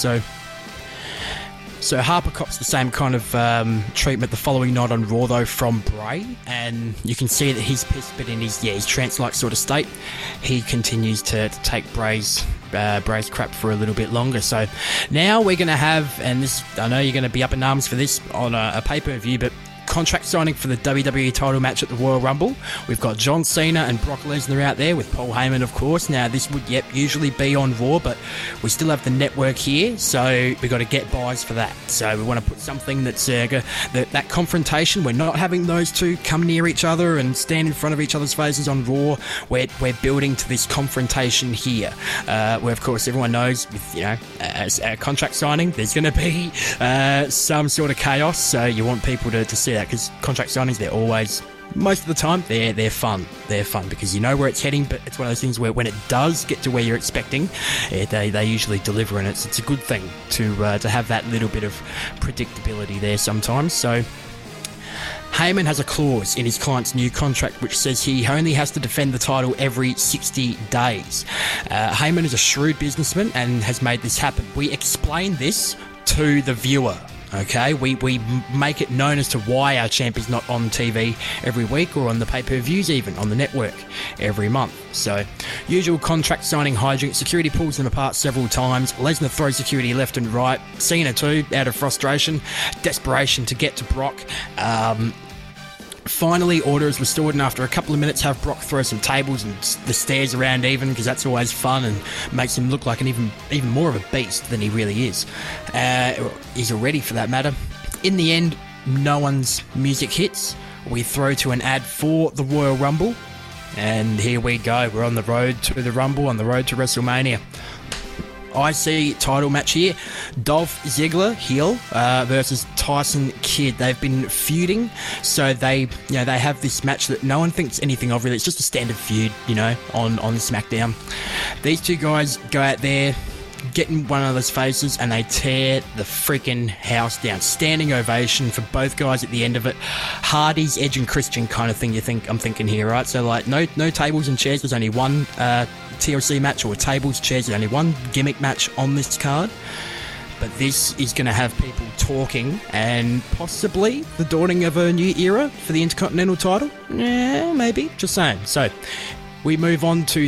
So Harper cops the same kind of treatment the following night on Raw, though, from Bray, and you can see that he's pissed, but in his trance-like sort of state, he continues to take Bray's crap for a little bit longer. So now we're going to have, and this, I know you're going to be up in arms for this on a pay-per-view, but contract signing for the WWE title match at the Royal Rumble. We've got John Cena and Brock Lesnar out there with Paul Heyman, of course. Now, this would, usually be on Raw, but we still have the network here, so we've got to get buys for that. So we want to put something that's that confrontation. We're not having those two come near each other and stand in front of each other's faces on Raw. We're building to this confrontation here, where, of course, everyone knows with, as a contract signing, there's going to be some sort of chaos, so you want people to see that, because contract signings, they're always most of the time they're fun. They're fun because you know where it's heading, but it's one of those things where when it does get to where you're expecting, they usually deliver, and it's a good thing to have that little bit of predictability there sometimes. So Heyman has a clause in his client's new contract which says he only has to defend the title every 60 days. Heyman is a shrewd businessman and has made this happen. We explain this to the viewer. Okay, we make it known as to why our champ is not on TV every week or on the pay-per-views, even on the network every month. So, usual contract signing hijinks. Security pulls them apart several times. Lesnar throws security left and right. Cena too, out of frustration, desperation to get to Brock. Finally, order is restored, and after a couple of minutes, have Brock throw some tables and the stairs around even, because that's always fun and makes him look like an even more of a beast than he really is. He's already, for that matter. In the end, no one's music hits. We throw to an ad for the Royal Rumble, and here we go. We're on the road to the Rumble, on the road to WrestleMania. IC title match here. Dolph Ziggler, heel, versus Tyson Kidd. They've been feuding, so they have this match that no one thinks anything of really. It's just a standard feud, on SmackDown. These two guys go out there, get in one another's faces, and they tear the freaking house down. Standing ovation for both guys at the end of it. Hardy's, Edge and Christian kind of thing I'm thinking here, right? So like no tables and chairs. There's only one TLC match, or tables, chairs. There's only one gimmick match on this card. But this is going to have people talking and possibly the dawning of a new era for the Intercontinental title. Yeah, maybe. Just saying. So we move on to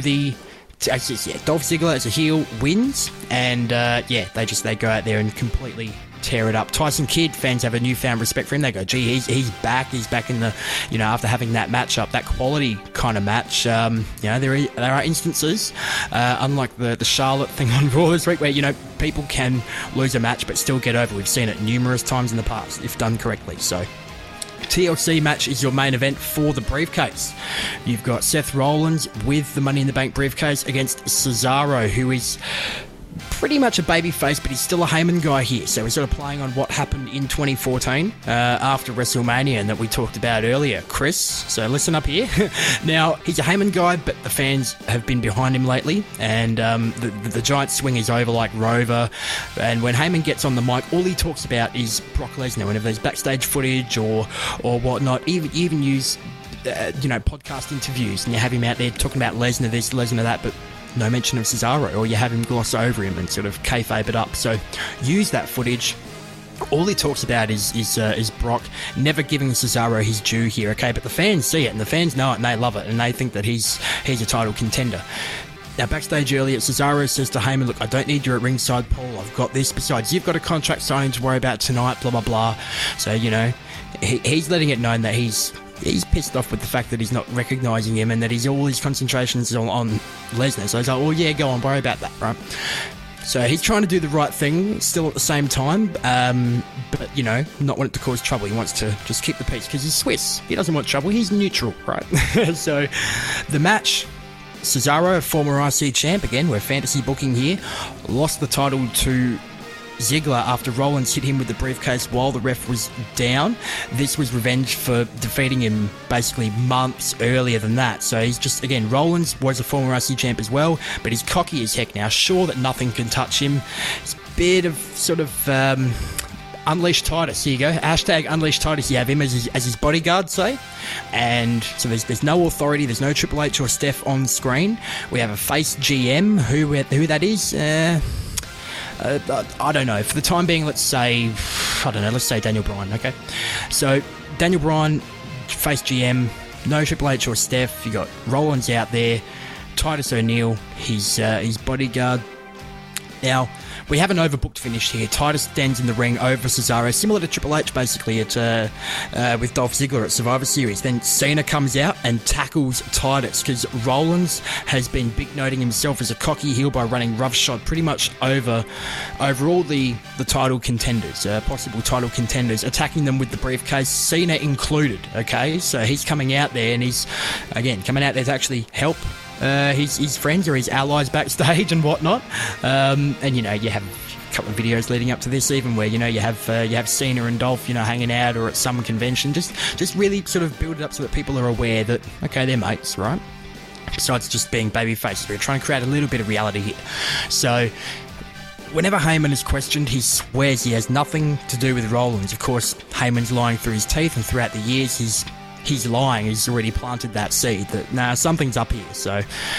Dolph Ziggler as a heel wins, and they go out there and completely tear it up. Tyson Kidd, fans have a newfound respect for him. They go, gee, he's back. He's back in the, after having that matchup, that quality kind of match. There are instances, unlike the Charlotte thing on Raw this week, where people can lose a match but still get over. We've seen it numerous times in the past if done correctly. So TLC match is your main event for the briefcase. You've got Seth Rollins with the Money in the Bank briefcase against Cesaro, who is pretty much a babyface, but he's still a Heyman guy here. So we're sort of playing on what happened in 2014 after WrestleMania and that we talked about earlier, Chris. So listen up here. Now, he's a Heyman guy, but the fans have been behind him lately, and the giant swing is over like Rover. And when Heyman gets on the mic, all he talks about is Brock Lesnar. Whenever there's backstage footage or whatnot, even use podcast interviews, and you have him out there talking about Lesnar this, Lesnar that, but no mention of Cesaro, or you have him gloss over him and sort of kayfabe it up. So use that footage. All he talks about is Brock, never giving Cesaro his due here, okay? But the fans see it, and the fans know it, and they love it, and they think that he's a title contender. Now, backstage earlier, Cesaro says to Heyman, look, I don't need you at ringside, Paul. I've got this. Besides, you've got a contract signing to worry about tonight, blah, blah, blah. So, he's letting it known that he's pissed off with the fact that he's not recognising him, and that all his concentration is on Lesnar. So he's like, well, yeah, go on, worry about that, right? So he's trying to do the right thing still at the same time, but, not want it to cause trouble. He wants to just keep the peace because he's Swiss. He doesn't want trouble. He's neutral, right? So the match, Cesaro, former IC champ, again, we're fantasy booking here, lost the title to Ziggler after Rollins hit him with the briefcase while the ref was down. This was revenge for defeating him basically months earlier than that. So he's just, again, Rollins was a former IC champ as well, but he's cocky as heck now, sure that nothing can touch him. It's a bit of sort of Unleash Titus. Here you go. Hashtag Unleash Titus. You have him as his bodyguard, say. And so there's no authority. There's no Triple H or Steph on screen. We have a face GM. Who that is? I don't know. For the time being, let's say Daniel Bryan, okay? So, Daniel Bryan, face GM, no Triple H or Steph. You got Rollins out there, Titus O'Neil, his bodyguard. Now, we have an overbooked finish here. Titus stands in the ring over Cesaro, similar to Triple H basically with Dolph Ziggler at Survivor Series. Then Cena comes out and tackles Titus because Rollins has been big noting himself as a cocky heel by running roughshod pretty much over all the title contenders, possible title contenders, attacking them with the briefcase, Cena included, okay? So he's coming out there, and he's, again, coming out there to actually help his friends or his allies backstage and whatnot. And, you have couple of videos leading up to this, even where you have Cena and Dolph hanging out or at some convention. Just really sort of build it up so that people are aware that okay, they're mates, right? Besides just being baby faces, we're trying to create a little bit of reality here. So whenever Heyman is questioned, he swears he has nothing to do with Rollins. Of course, Heyman's lying through his teeth, and throughout the years, he's lying. He's already planted that seed that something's up here. So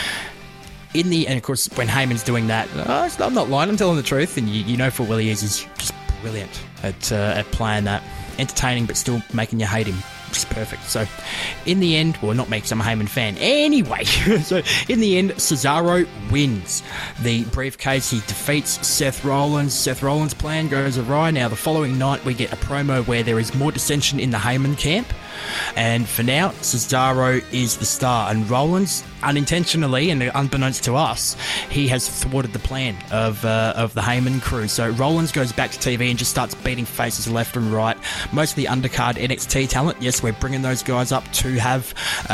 and of course, when Heyman's doing that, I'm not lying, I'm telling the truth, and you know full well he is just brilliant at playing that, entertaining but still making you hate him. Just perfect. So in the end, well, not makes I'm a Heyman fan anyway. So in the end, Cesaro wins the briefcase. He defeats Seth Rollins. Seth Rollins' plan goes awry. Now the following night we get a promo where there is more dissension in the Heyman camp, and for now Cesaro is the star, and Rollins, unintentionally and unbeknownst to us, he has thwarted the plan of the Heyman crew. So Rollins goes back to TV and just starts beating faces left and right, mostly undercard NXT talent. Yes, we're bringing those guys up to have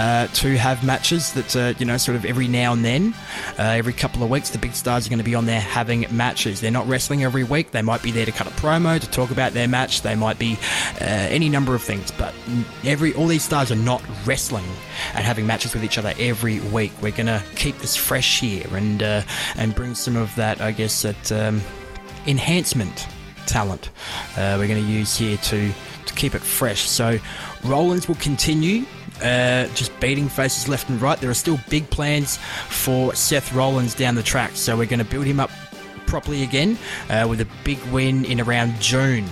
matches that sort of every now and then, every couple of weeks, the big stars are going to be on there having matches. They're not wrestling every week. They might be there to cut a promo, to talk about their match. They might be any number of things, but all these stars are not wrestling and having matches with each other every week. We're going to keep this fresh here and bring some of that, I guess, that enhancement talent we're going to use here to keep it fresh. So Rollins will continue just beating faces left and right. There are still big plans for Seth Rollins down the track, so we're going to build him up properly again with a big win in around June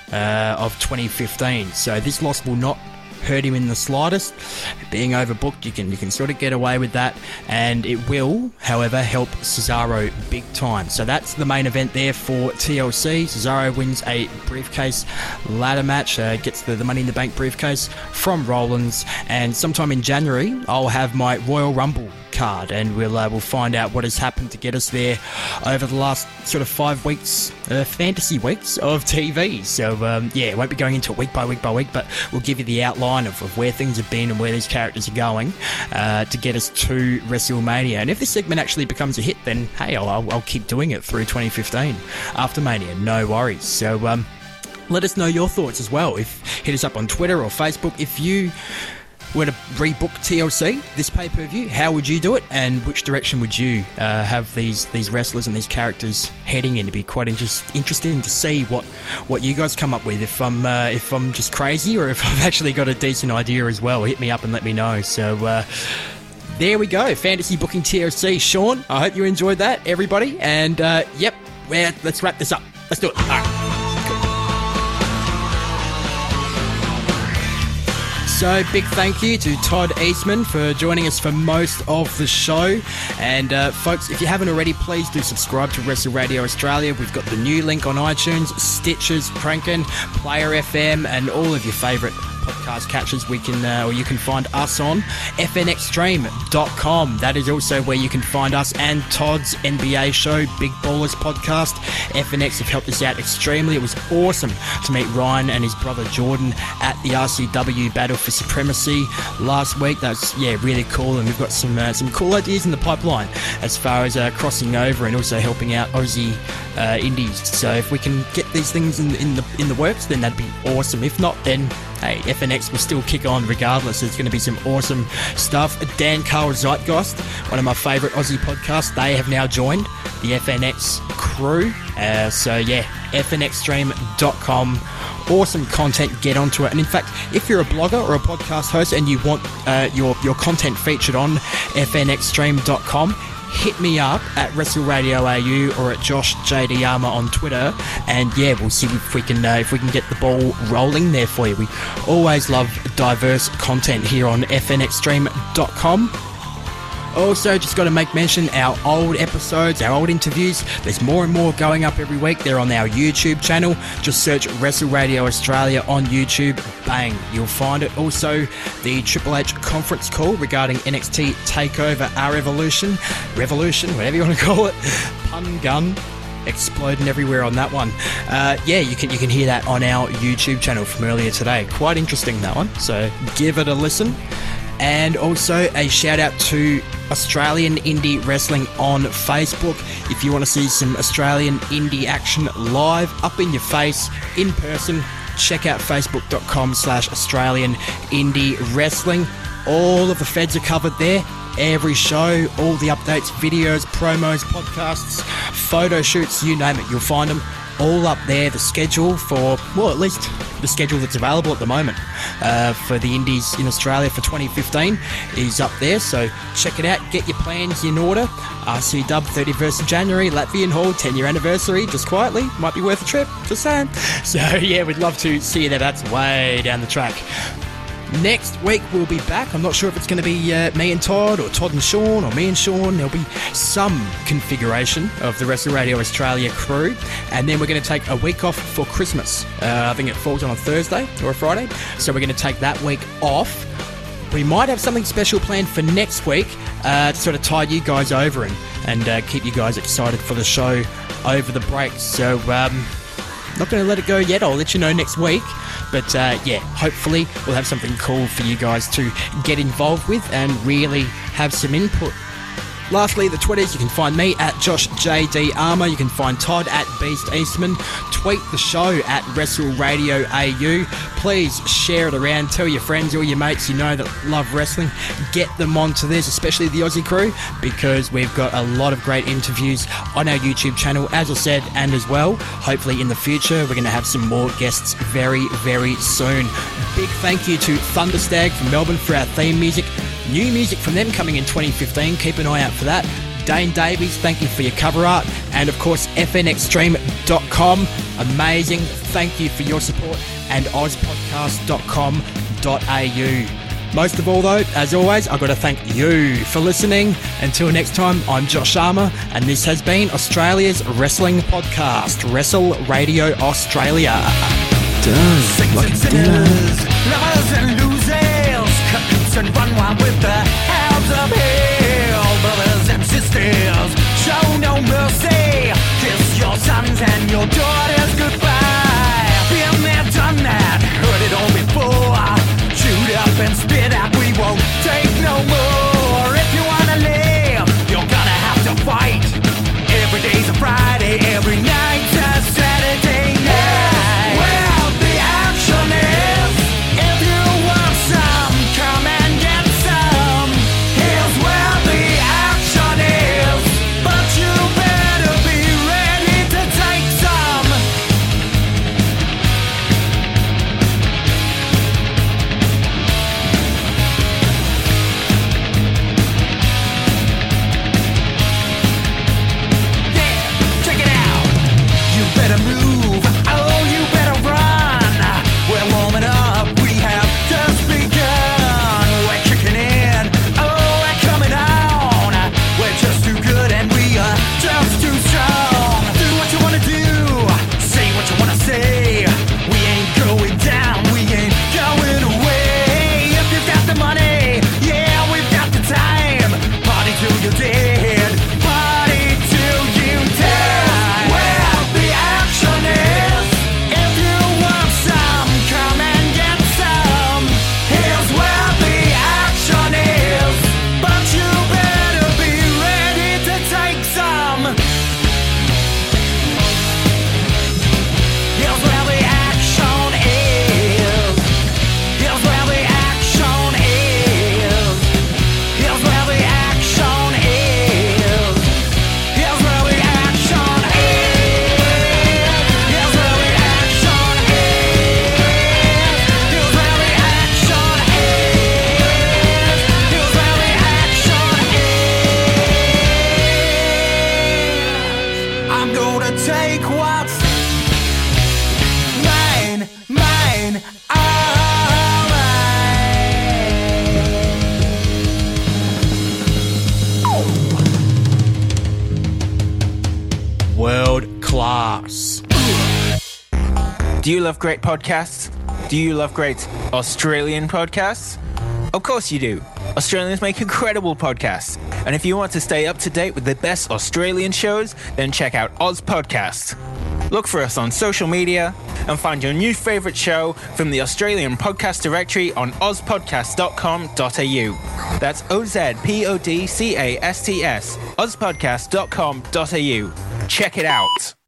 of 2015. So this loss will not hurt him in the slightest. Being overbooked, you can sort of get away with that, and it will, however, help Cesaro big time. So that's the main event there for TLC. Cesaro wins a briefcase ladder match, gets the Money in the Bank briefcase from Rollins, and sometime in January I'll have my Royal Rumble card, and we'll find out what has happened to get us there over the last sort of 5 weeks, fantasy weeks of TV. So it won't be going into it week by week by week, but we'll give you the outline of where things have been and where these characters are going to get us to WrestleMania. And if this segment actually becomes a hit, then hey, I'll keep doing it through 2015 after Mania, no worries. So let us know your thoughts as well. Hit us up on Twitter or Facebook. If you were to rebook TLC, this pay-per-view, how would you do it, and which direction would you have these wrestlers and these characters heading in? It'd be quite interesting to see what you guys come up with, if I'm just crazy or if I've actually got a decent idea as well. Hit me up and let me know. So there we go, Fantasy Booking TLC. Sean, I hope you enjoyed that, everybody, and let's wrap this up. Let's do it. All right. So, big thank you to Todd Eastman for joining us for most of the show. And, folks, if you haven't already, please do subscribe to Wrestle Radio Australia. We've got the new link on iTunes, Stitches, Crankin, Player FM, and all of your favourite podcast catchers. You can find us on fnxstream.com. That is also where you can find us and Todd's NBA show, Big Ballers Podcast. FNX have helped us out extremely. It was awesome to meet Ryan and his brother Jordan at the RCW Battle for Supremacy last week. That's really cool, and we've got some cool ideas in the pipeline as far as crossing over and also helping out Aussie indies. So if we can get these things in the works, then that'd be awesome. If not, then hey, FNX will still kick on regardless. There's going to be some awesome stuff. Dan Carl Zeitgeist, one of my favourite Aussie podcasts, they have now joined the FNX crew. fnxstream.com. Awesome content, get onto it. And in fact, if you're a blogger or a podcast host and you want your content featured on fnxstream.com, hit me up at Wrestle Radio AU or at Josh JD Armour on Twitter, and we'll see if we can get the ball rolling there for you. We always love diverse content here on fnxstream.com. Also, just got to make mention, our old episodes, our old interviews, there's more and more going up every week. They're on our YouTube channel. Just search Wrestle Radio Australia on YouTube. Bang, you'll find it. Also, the Triple H conference call regarding NXT TakeOver Revolution, whatever you want to call it. Pun gun exploding everywhere on that one. You can hear that on our YouTube channel from earlier today. Quite interesting, that one. So give it a listen. And also a shout out to Australian Indie Wrestling on Facebook. If you want to see some Australian indie action live, up in your face, in person, check out facebook.com/Australian Indie Wrestling. All of the feds are covered there. Every show, all the updates, videos, promos, podcasts, photo shoots, you name it, you'll find them all up there. The schedule for, well, at least the schedule that's available at the moment for the Indies in Australia for 2015 is up there, so check it out, get your plans in order. RC Dub 31st of January, Latvian Hall 10-year anniversary, just quietly, might be worth a trip, just saying. So yeah, we'd love to see you there. That's way down the track. Next week we'll be back. I'm not sure if it's going to be me and Todd, or Todd and Sean, or me and Sean. There'll be some configuration of the Wrestle Radio Australia crew. And then we're going to take a week off for Christmas. I think it falls on a Thursday or a Friday. So we're going to take that week off. We might have something special planned for next week to sort of tide you guys over and keep you guys excited for the show over the break. So not going to let it go yet. I'll let you know next week. But yeah, hopefully we'll have something cool for you guys to get involved with and really have some input. Lastly, the Twitters, you can find me at Josh JD Armour. You can find Todd at Beast Eastman. Tweet the show at Wrestle Radio AU. Please share it around. Tell your friends, all your mates you know that love wrestling. Get them onto this, especially the Aussie crew, because we've got a lot of great interviews on our YouTube channel, as I said, and as well, hopefully in the future, we're going to have some more guests very, very soon. Big thank you to Thunderstag from Melbourne for our theme music. New music from them coming in 2015. Keep an eye out for that. Dane Davies, thank you for your cover art. And of course, fnextreme.com. Amazing. Thank you for your support. And ozpodcast.com.au. Most of all, though, as always, I've got to thank you for listening. Until next time, I'm Josh Armour, and this has been Australia's Wrestling Podcast, Wrestle Radio Australia. Lovers and losers, cuts and run wild with the hounds of hell. Brothers and sisters, show no mercy. Kiss your sons and your daughters goodbye. Been there, done that, heard it all before. Shoot up and spit out, we won't take no more. If you wanna live, you're gonna have to fight. Every day's a Friday, every night's a Saturday night. Do you love great podcasts? Do you love great Australian podcasts? Of course you do. Australians make incredible podcasts. And if you want to stay up to date with the best Australian shows, then check out Oz Podcast. Look for us on social media and find your new favourite show from the Australian podcast directory on ozpodcast.com.au. That's OZPODCASTS, ozpodcast.com.au. Check it out.